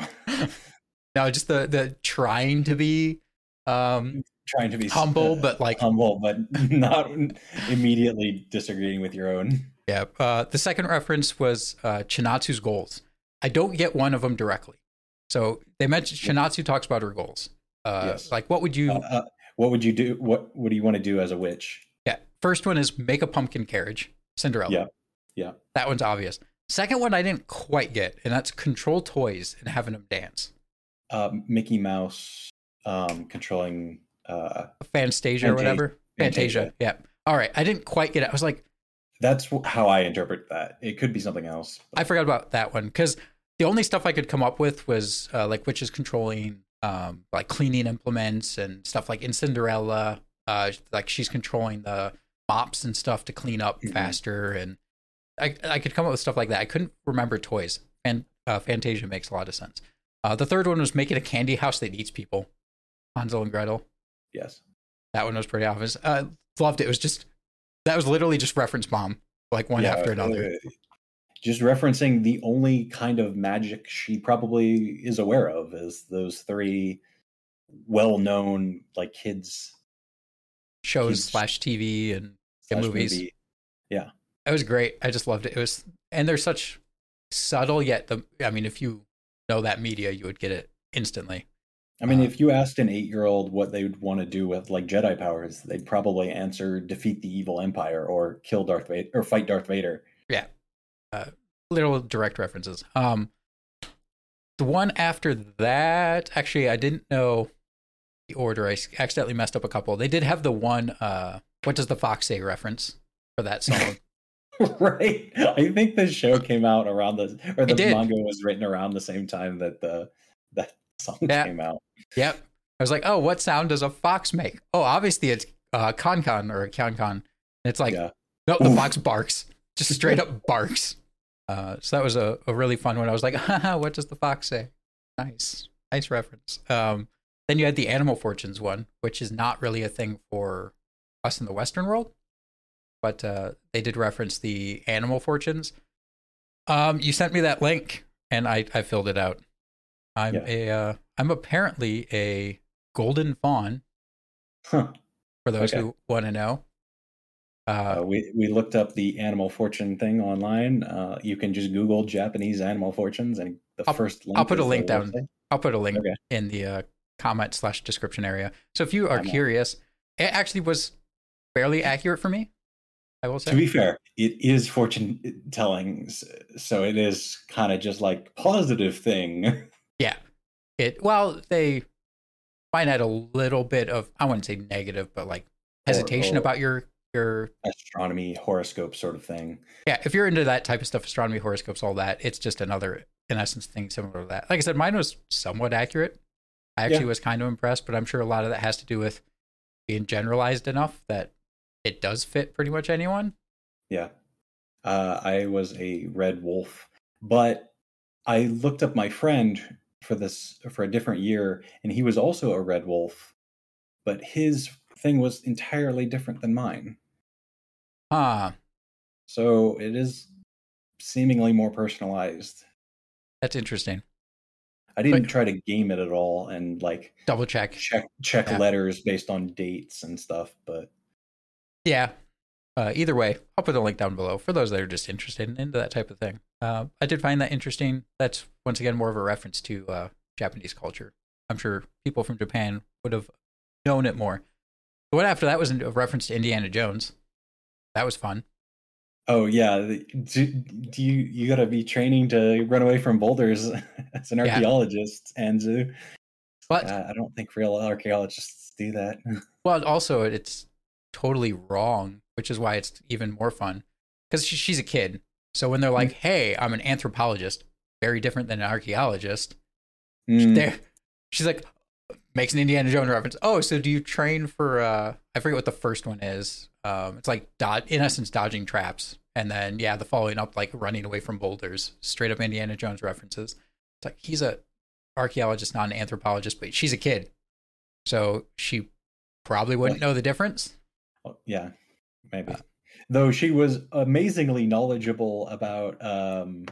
No, just the the trying to be um Trying to be humble, uh, but like humble, but not immediately disagreeing with your own. yeah. Uh, the second reference was uh, Chinatsu's goals. I don't get one of them directly. So they mentioned Chinatsu talks about her goals. Uh, Yes. Like, what would you? Uh, uh, what would you do? What What do you want to do as a witch? Yeah. First one is make a pumpkin carriage, Cinderella. Yeah. Yeah. That one's obvious. Second one I didn't quite get, and that's control toys and having them dance. Uh, Mickey Mouse um, controlling. Uh, Fantasia or Fantasia. whatever. Fantasia. Fantasia. Yeah. All right. I didn't quite get it. I was like, that's wh- how I interpret that. It could be something else. I forgot about that one because the only stuff I could come up with was uh, like witches controlling um, like cleaning implements and stuff like in Cinderella. Uh, like she's controlling the mops and stuff to clean up Mhm. faster, and I I could come up with stuff like that. I couldn't remember toys. And uh, Fantasia makes a lot of sense. Uh, the third one was making a candy house that eats people. Hansel and Gretel. Yes. That one was pretty obvious. Uh, loved it. It was just that was literally just reference bomb, like one Yeah, after another. uh, just referencing the only kind of magic she probably is aware of is those three well-known like kids Shows kids slash T V and slash movies. movie. Yeah. It was great. I just loved it. It was, and they're such subtle yet. The I mean, if you know that media, you would get it instantly. I mean, Uh, if you asked an eight-year-old what they would want to do with like Jedi powers, they'd probably answer defeat the evil empire or kill Darth Vader or fight Darth Vader. Yeah, uh, little direct references. Um, the one after that, actually, I didn't know the order. I accidentally messed up a couple. They did have the one. Uh, what does the fox say? Reference for that song. Right. I think the show came out around the or the It did. manga was written around the same time that the that song Yeah. came out. Yep. I was like, oh, what sound does a fox make? Oh, obviously it's uh, con con or con con. And it's like, Yeah. no, the Oof. fox barks, just straight up barks. Uh, so that was a, a really fun one. I was like, haha, what does the fox say? Nice, nice reference. Um, then you had the animal fortunes one, which is not really a thing for us in the Western world. but uh, they did reference the animal fortunes. Um, you sent me that link, and I, I filled it out. I'm Yeah. a uh, I'm apparently a golden fawn. Huh. For those Okay. who want to know. Uh, Uh, we we looked up the animal fortune thing online. Uh, you can just Google Japanese animal fortunes, and the I'll, first I'll link put a is the link down. website. I'll put a link Okay. in the uh, comment slash description area. So if you are I'm on. curious, it actually was fairly accurate for me, I will say. To be fair, it is fortune telling, so it is kind of just like positive thing. Yeah. It well, they might add a little bit of, I wouldn't say negative, but like hesitation or, or about your your astronomy, horoscope sort of thing. Yeah, if you're into that type of stuff, astronomy, horoscopes, all that, it's just another, in essence, thing similar to that. Like I said, mine was somewhat accurate. I actually Yeah. was kind of impressed, but I'm sure a lot of that has to do with being generalized enough that it does fit pretty much anyone. Yeah. Uh, I was a red wolf, but I looked up my friend for this for a different year, and he was also a red wolf, but his thing was entirely different than mine. Huh. So it is seemingly more personalized. That's interesting. I didn't But try to game it at all and like double check. check check Yeah. letters based on dates and stuff, but Yeah. Uh, either way, I'll put a link down below for those that are just interested in into that type of thing. Uh, I did find that interesting. That's once again more of a reference to uh, Japanese culture. I'm sure people from Japan would have known it more. The one after that was a reference to Indiana Jones. That was fun. oh yeah, the- do, do you you got to be training to run away from boulders as an Yeah. archaeologist, Anzu? But Uh, I don't think real archaeologists do that. well, also it's totally wrong, which is why it's even more fun because she, she's a kid. So when they're like, "Hey, I'm an anthropologist," very different than an archaeologist. Mm, There, she's like, makes an Indiana Jones reference. Oh, so do you train for? uh I forget what the first one is. Um, it's like dod- in essence dodging traps, and then yeah, the following up like running away from boulders. Straight up Indiana Jones references. It's like he's a archaeologist, not an anthropologist, but she's a kid, so she probably wouldn't know the difference. oh, yeah, maybe. Uh, Though she was amazingly knowledgeable about um,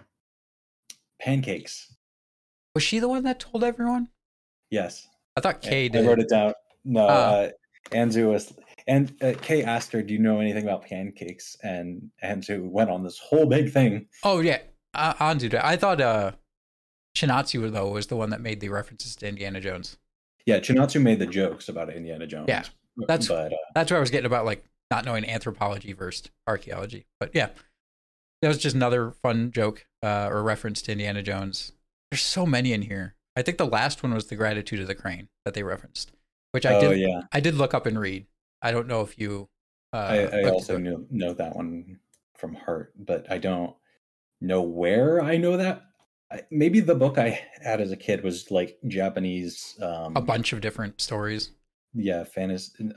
pancakes. Was she the one that told everyone? Yes, I thought Kay I did. wrote it down. No, Uh, uh, Anzu was, and uh, Kay asked her, "Do you know anything about pancakes?" And Anzu went on this whole big thing. Oh yeah, uh, Anzu. did. I thought uh, Shinatsu though was the one that made the references to Indiana Jones. Yeah, Chinatsu made the jokes about Indiana Jones. Yeah, that's but uh, that's what I was getting about, like not knowing anthropology versus archaeology. But yeah, that was just another fun joke uh, or reference to Indiana Jones. There's so many in here. I think the last one was the gratitude of the crane that they referenced, which I oh did. yeah, I did look up and read. I don't know if you. Uh, I, I looked also into it. know know that one from heart, but I don't know where I know that. I, maybe the book I had as a kid was like Japanese. Um, A bunch of different stories. yeah, fantasy,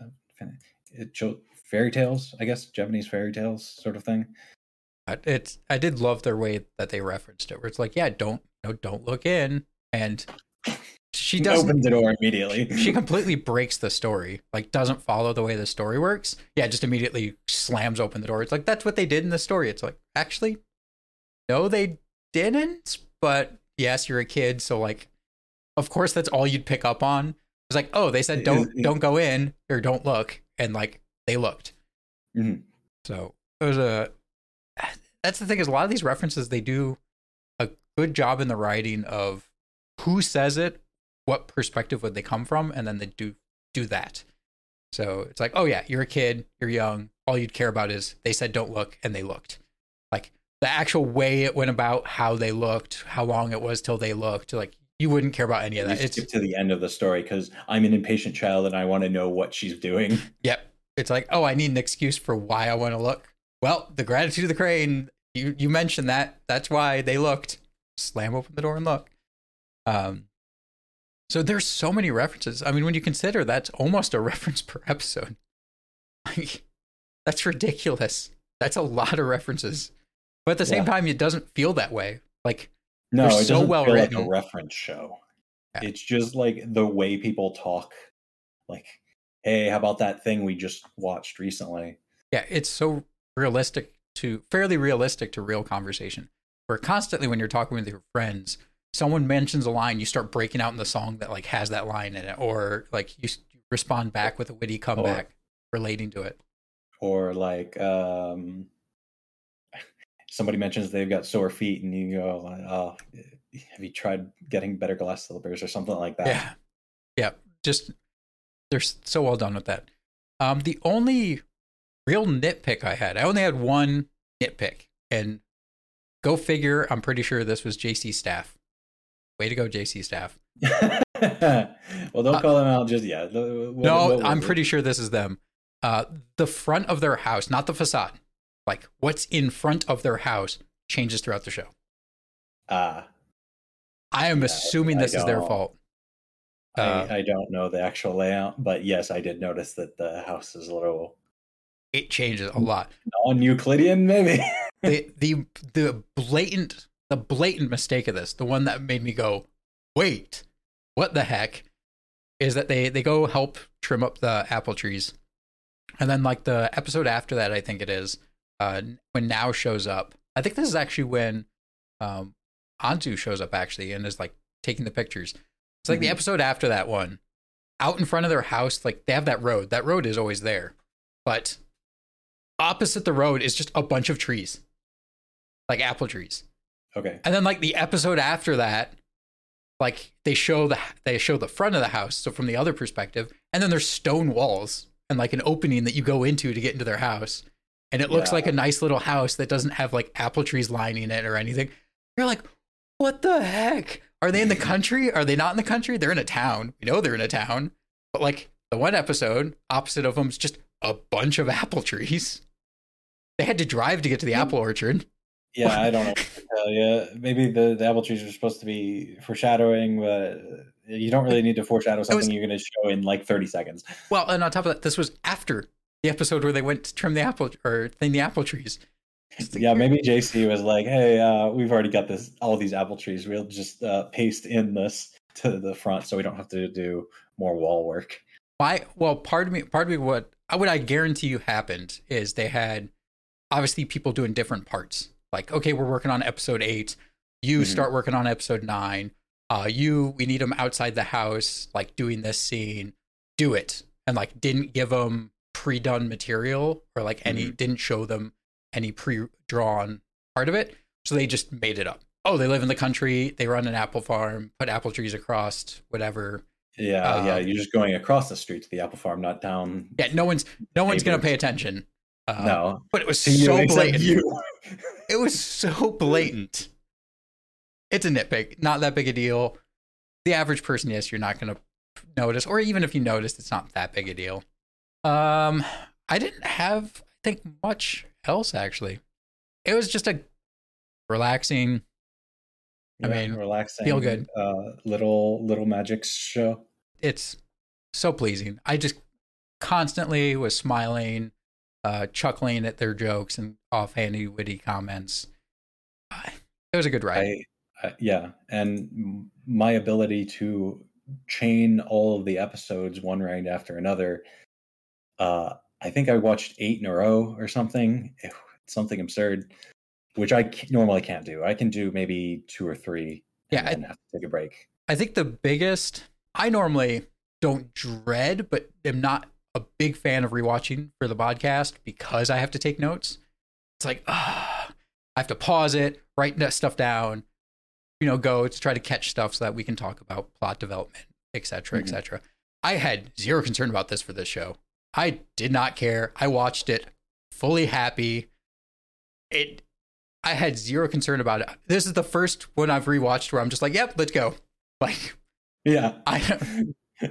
it, fairy tales. I guess Japanese fairy tales, sort of thing. It's I did love their way that they referenced it, where it's like, yeah, don't no, don't look in, and she doesn't Open the door immediately. she completely breaks the story, like doesn't follow the way the story works. Yeah, just immediately slams open the door. It's like that's what they did in the story. It's like, actually, no, they didn't. But yes, you're a kid, so like, of course, that's all you'd pick up on. It's like, oh, they said don't don't go in or don't look, and like they looked. Mm-hmm. So it was a. That's the thing is a lot of these references they do a good job in the writing of who says it, what perspective would they come from, and then they do do that. So it's like, oh yeah, you're a kid, you're young, all you'd care about is they said don't look, and they looked. Like the actual way it went about, how they looked, how long it was till they looked, like you wouldn't care about any of that. You It's skip to the end of the story because I'm an impatient child and I want to know what she's doing. Yep. It's like, oh, I need an excuse for why I want to look. Well, the gratitude of the crane, you, you mentioned that. That's why they looked. Slam open the door and look. Um, so there's so many references. I mean, when you consider that's almost a reference per episode. Like, that's ridiculous. That's a lot of references. But at the same Yeah. time, it doesn't feel that way. Like, No, They're it so doesn't well feel written. like a reference show. Yeah. It's just like the way people talk. Like, hey, how about that thing we just watched recently? yeah, it's so realistic to fairly realistic to real conversation. Where constantly when you're talking with your friends, someone mentions a line, you start breaking out in the song that like has that line in it, or like you respond back with a witty comeback or, relating to it. Or like um, somebody mentions they've got sore feet, and you go, "Oh, have you tried getting better glass slippers or something like that?" Yeah, yeah. Just they're so well done with that. Um, the only real nitpick I had, I only had one nitpick, and go figure. I'm pretty sure this was J C Staff. Way to go, J C Staff. Well, don't call uh, them out just yet. What, no, what I'm it? pretty sure this is them. Uh, the front of their house, not the facade, like what's in front of their house changes throughout the show. Ah, uh, I am yeah, assuming this is their fault. I, uh, I don't know the actual layout, but yes, I did notice that the house is a little. It changes a lot. Non-Euclidean, maybe. the the the blatant the blatant mistake of this, the one that made me go, wait, what the heck, is that they they go help trim up the apple trees, and then like the episode after that, I think it is, uh, when Now shows up. I think this is actually when um, Anzu shows up actually and is like taking the pictures. It's like mm-hmm. the episode after that one, out in front of their house, like they have that road. That road is always there, but opposite the road is just a bunch of trees, like apple trees. Okay. And then like the episode after that, like they show the they show the front of the house, so from the other perspective, and then there's stone walls and like an opening that you go into to get into their house, and it looks yeah. like a nice little house that doesn't have like apple trees lining it or anything. You're like, what the heck? Are they in the country? Are they not in the country? They're in a town. We know they're in a town, but like the one episode opposite of them is just a bunch of apple trees. They had to drive to get to the apple orchard. Yeah, I don't know what to tell you. Maybe the, the apple trees are supposed to be foreshadowing, but you don't really need to foreshadow something was, you're going to show in like thirty seconds. Well, and on top of that, this was after the episode where they went to trim the apple or thin the apple trees. Yeah, maybe J C was like, "Hey, uh, we've already got this, all these apple trees. We'll just uh, paste in this to the front, so we don't have to do more wall work." My well, part of me, part of me, what what I guarantee you happened is they had obviously people doing different parts. Like, okay, we're working on episode eight. You mm-hmm. start working on episode nine. Uh, you, we need them outside the house, like doing this scene. Do it, and like didn't give them pre-done material or like any mm-hmm. didn't show them any pre-drawn part of it, so they just made it up. Oh, they live in the country, they run an apple farm, put apple trees across, whatever. Yeah, um, yeah, you're just going across the street to the apple farm, not down. Yeah, no one's no one's gonna pay attention. Uh, no, but it was so blatant. It was so blatant. It's a nitpick, not that big a deal. The average person, yes, you're not gonna notice, or even if you noticed, it's not that big a deal. Um, I didn't have, I think, much else actually. It was just a relaxing, yeah, I mean, relaxing, feel good, uh, little little magic show. It's so pleasing. I just constantly was smiling, uh, chuckling at their jokes and offhandy, witty comments. Uh, it was a good ride. I, uh, yeah, and my ability to chain all of the episodes one right after another. Uh, I think I watched eight in a row or something. It's something absurd, which I normally can't do. I can do maybe two or three. Yeah, and I have to take a break. I think the biggest. I normally don't dread, but am not a big fan of rewatching for the podcast because I have to take notes. It's like, ah, I have to pause it, write stuff down, you know, go to try to catch stuff so that we can talk about plot development, et cetera, mm-hmm. et cetera. I had zero concern about this for this show. I did not care. I watched it fully happy. It, I had zero concern about it. This is the first one I've rewatched where I'm just like, yep, let's go. Like, yeah, I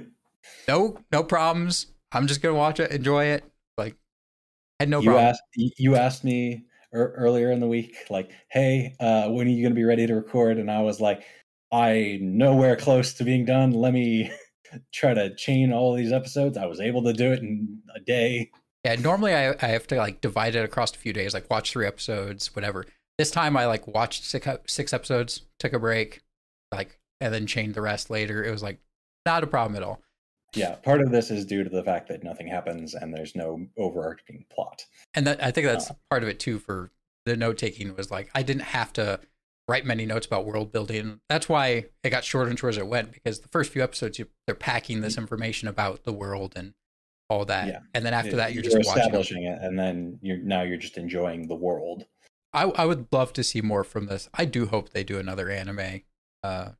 no no problems. I'm just gonna watch it, enjoy it. Like, had no you problem. Asked, you asked me er- earlier in the week, like, hey, uh, when are you gonna be ready to record? And I was like, I'm nowhere close to being done. Let me try to chain all these episodes. I was able to do it in a day. Yeah, normally I, I have to like divide it across a few days, like watch three episodes, whatever. This time I like watched six, six episodes, took a break, like, and then chained the rest later. It was like not a problem at all. Yeah, part of this is due to the fact that nothing happens and there's no overarching plot. And that I think that's Uh, part of it too. For the note taking was like I didn't have to write many notes about world building. That's why it got shorter and shorter as it went, because the first few episodes you, they're packing this information about the world and all that, Yeah. and then after that you're, you're just watching them. establishing it, and then you're now you're just enjoying the world. I, I would love to see more from this. I do hope they do another anime. Uh,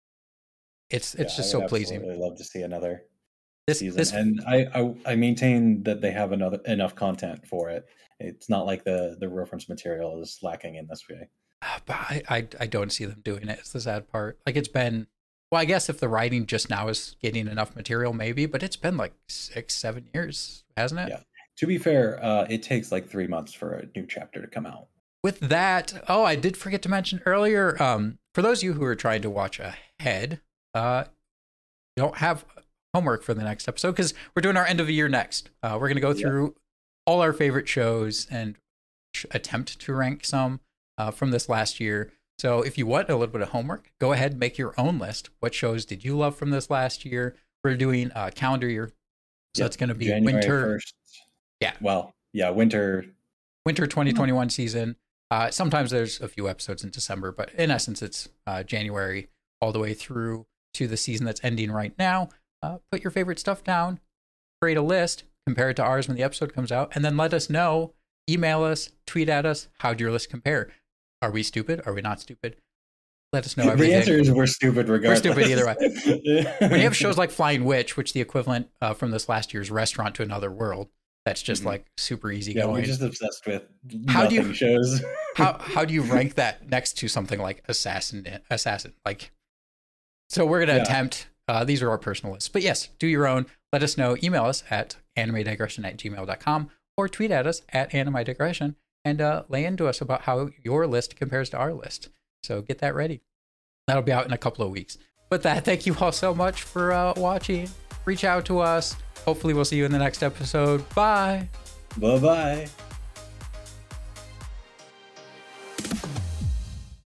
it's it's Yeah, just I so would pleasing. absolutely love to see another This season, this and I, I I maintain that they have another enough content for it. It's not like the the reference material is lacking in this way. but I, I I don't see them doing it. It's the sad part. Like it's been, well, I guess if the writing just now is getting enough material, maybe, but it's been like six, seven years, hasn't it? Yeah. To be fair, uh, it takes like three months for a new chapter to come out. With that, oh, I did forget to mention earlier. Um, for those of you who are trying to watch ahead, uh, you don't have homework for the next episode because we're doing our end of the year next. Uh, we're going to go through yeah. all our favorite shows and attempt to rank some uh, from this last year. So if you want a little bit of homework, go ahead and make your own list. What shows did you love from this last year? We're doing a calendar year. So yep. It's going to be January winter. first. Yeah. Well, yeah, winter. Winter twenty twenty-one season. Uh, sometimes there's a few episodes in December, but in essence, it's uh, January all the way through to the season that's ending right now. Uh, put your favorite stuff down, create a list, compare it to ours when the episode comes out, and then let us know. Email us, tweet at us. How'd your list compare? Are we stupid? Are we not stupid? Let us know everything. The answer is we're stupid regardless. We're stupid either way. When you have shows like Flying Witch, which the equivalent uh, from this last year's Restaurant to Another World, that's just mm-hmm. like super easy yeah, going. We're just obsessed with how do you, shows. how how do you rank that next to something like Assassin? Assassin, like. So we're gonna yeah. attempt. Uh, these are our personal lists, but yes, do your own. Let us know. Email us at anime digression at gmail dot com or tweet at us at anime digression and uh, lay into us about how your list compares to our list. So get that ready. That'll be out in a couple of weeks. With that, thank you all so much for uh, watching. Reach out to us. Hopefully we'll see you in the next episode. Bye. Bye-bye.